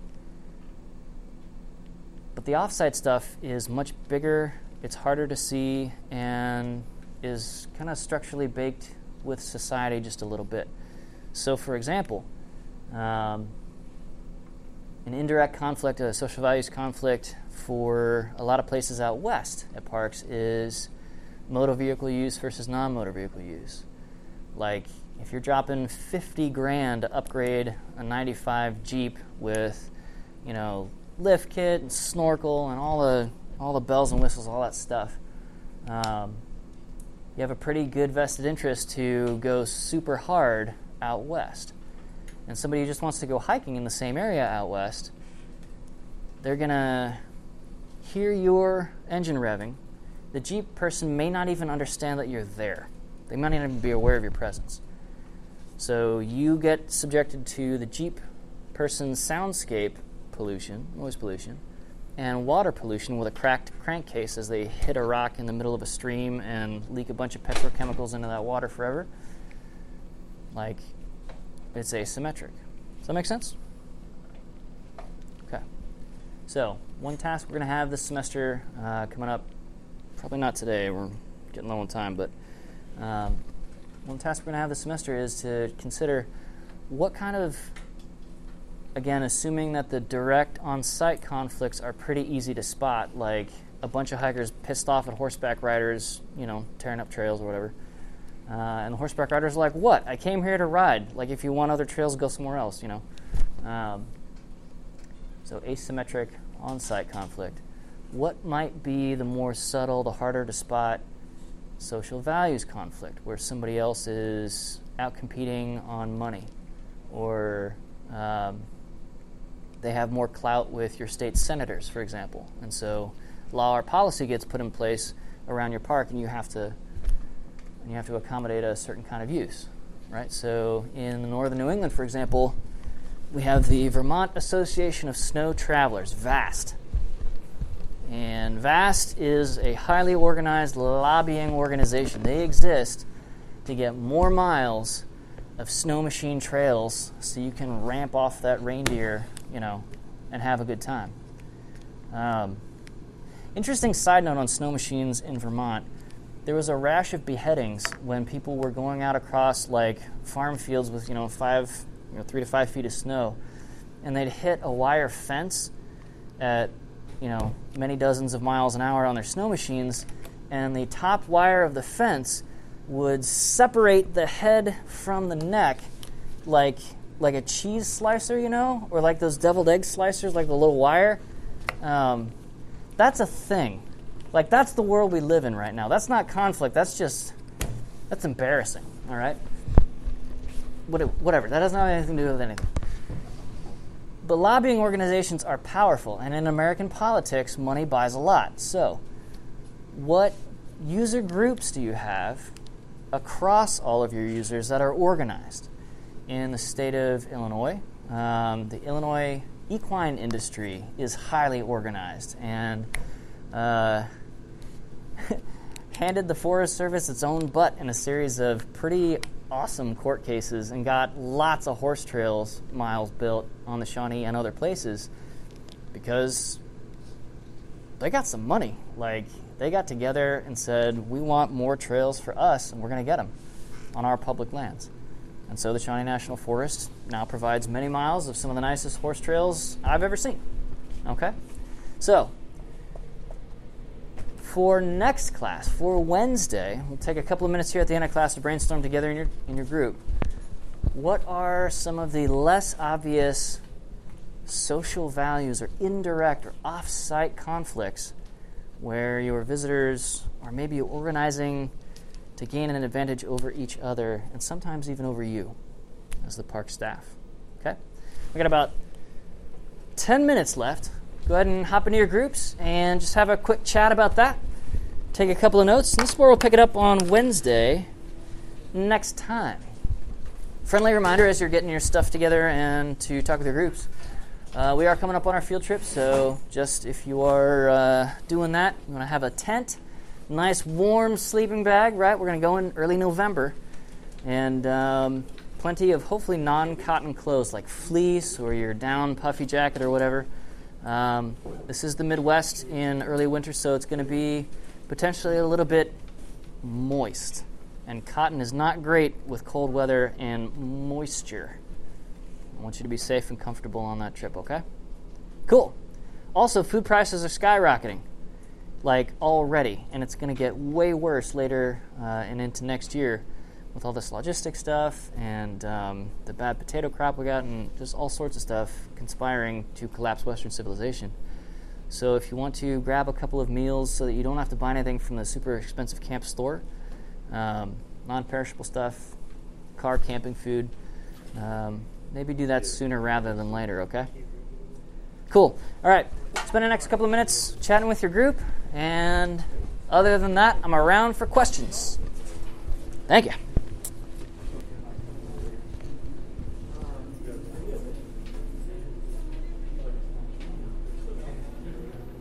but the off-site stuff is much bigger, it's harder to see, and is kind of structurally baked with society just a little bit. So, for example, um, an indirect conflict, a social values conflict for a lot of places out west at parks is motor vehicle use versus non-motor vehicle use. Like, if you're dropping fifty grand to upgrade a ninety-five Jeep with, you know, lift kit and snorkel and all the all the bells and whistles, all that stuff. Um, you have a pretty good vested interest to go super hard out west. And somebody who just wants to go hiking in the same area out west, they're going to hear your engine revving. The Jeep person may not even understand that you're there. They might not even be aware of your presence. So you get subjected to the Jeep person's soundscape pollution, noise pollution, and water pollution with a cracked crankcase as they hit a rock in the middle of a stream and leak a bunch of petrochemicals into that water forever. Like, it's asymmetric. Does that make sense? Okay. So, one task we're going to have this semester uh, coming up, probably not today, we're getting low on time, but um, one task we're going to have this semester is to consider what kind of, again, assuming that the direct on-site conflicts are pretty easy to spot, like a bunch of hikers pissed off at horseback riders, you know, tearing up trails or whatever. Uh, and the horseback riders are like, what? I came here to ride. Like, if you want other trails, go somewhere else, you know. Um, so asymmetric on-site conflict. What might be the more subtle, the harder to spot social values conflict, where somebody else is out competing on money, or um, they have more clout with your state senators, for example. And so law or policy gets put in place around your park, and you have to and you have to accommodate a certain kind of use, right? So in northern New England, for example, we have the Vermont Association of Snow Travelers, VAST. And VAST is a highly organized lobbying organization. They exist to get more miles of snow machine trails so you can ramp off that reindeer, you know, and have a good time. Um, interesting side note on snow machines in Vermont. There was a rash of beheadings when people were going out across, like, farm fields with, you know, five, you know, three to five feet of snow, and they'd hit a wire fence at, you know, many dozens of miles an hour on their snow machines, and the top wire of the fence would separate the head from the neck like like a cheese slicer, you know, or like those deviled egg slicers, like the little wire. Um, that's a thing. Like, that's the world we live in right now. That's not conflict. That's just, that's embarrassing, all right? Whatever. That doesn't have anything to do with anything. But lobbying organizations are powerful, and in American politics, money buys a lot. So, what user groups do you have across all of your users that are organized? In the state of Illinois, um, the Illinois equine industry is highly organized and uh, handed the Forest Service its own butt in a series of pretty awesome court cases and got lots of horse trails miles built on the Shawnee and other places because they got some money. Like, they got together and said, we want more trails for us, and we're going to get them on our public lands. And so the Shawnee National Forest now provides many miles of some of the nicest horse trails I've ever seen. Okay? So, for next class, for Wednesday, we'll take a couple of minutes here at the end of class to brainstorm together in your in your group. What are some of the less obvious social values or indirect or off-site conflicts where your visitors are maybe organizing to gain an advantage over each other and sometimes even over you as the park staff? Okay? We got about ten minutes left. Go ahead and hop into your groups and just have a quick chat about that. Take a couple of notes. And this is where we'll pick it up on Wednesday next time. Friendly reminder as you're getting your stuff together and to talk with your groups. Uh, we are coming up on our field trip, so just if you are uh, doing that, you want to have a tent, nice warm sleeping bag, right? We're going to go in early November. And um, plenty of hopefully non-cotton clothes like fleece or your down puffy jacket or whatever. Um, this is the Midwest in early winter, so it's going to be potentially a little bit moist. And cotton is not great with cold weather and moisture. I want you to be safe and comfortable on that trip, okay? Cool. Also, food prices are skyrocketing, like already, and it's going to get way worse later uh, and into next year with all this logistics stuff and um, the bad potato crop we got and just all sorts of stuff conspiring to collapse Western civilization. So if you want to grab a couple of meals so that you don't have to buy anything from the super expensive camp store, um, non-perishable stuff, car camping food, um, maybe do that sooner rather than later, okay? Cool. All right. Spend the next couple of minutes chatting with your group, and other than that, I'm around for questions. Thank you.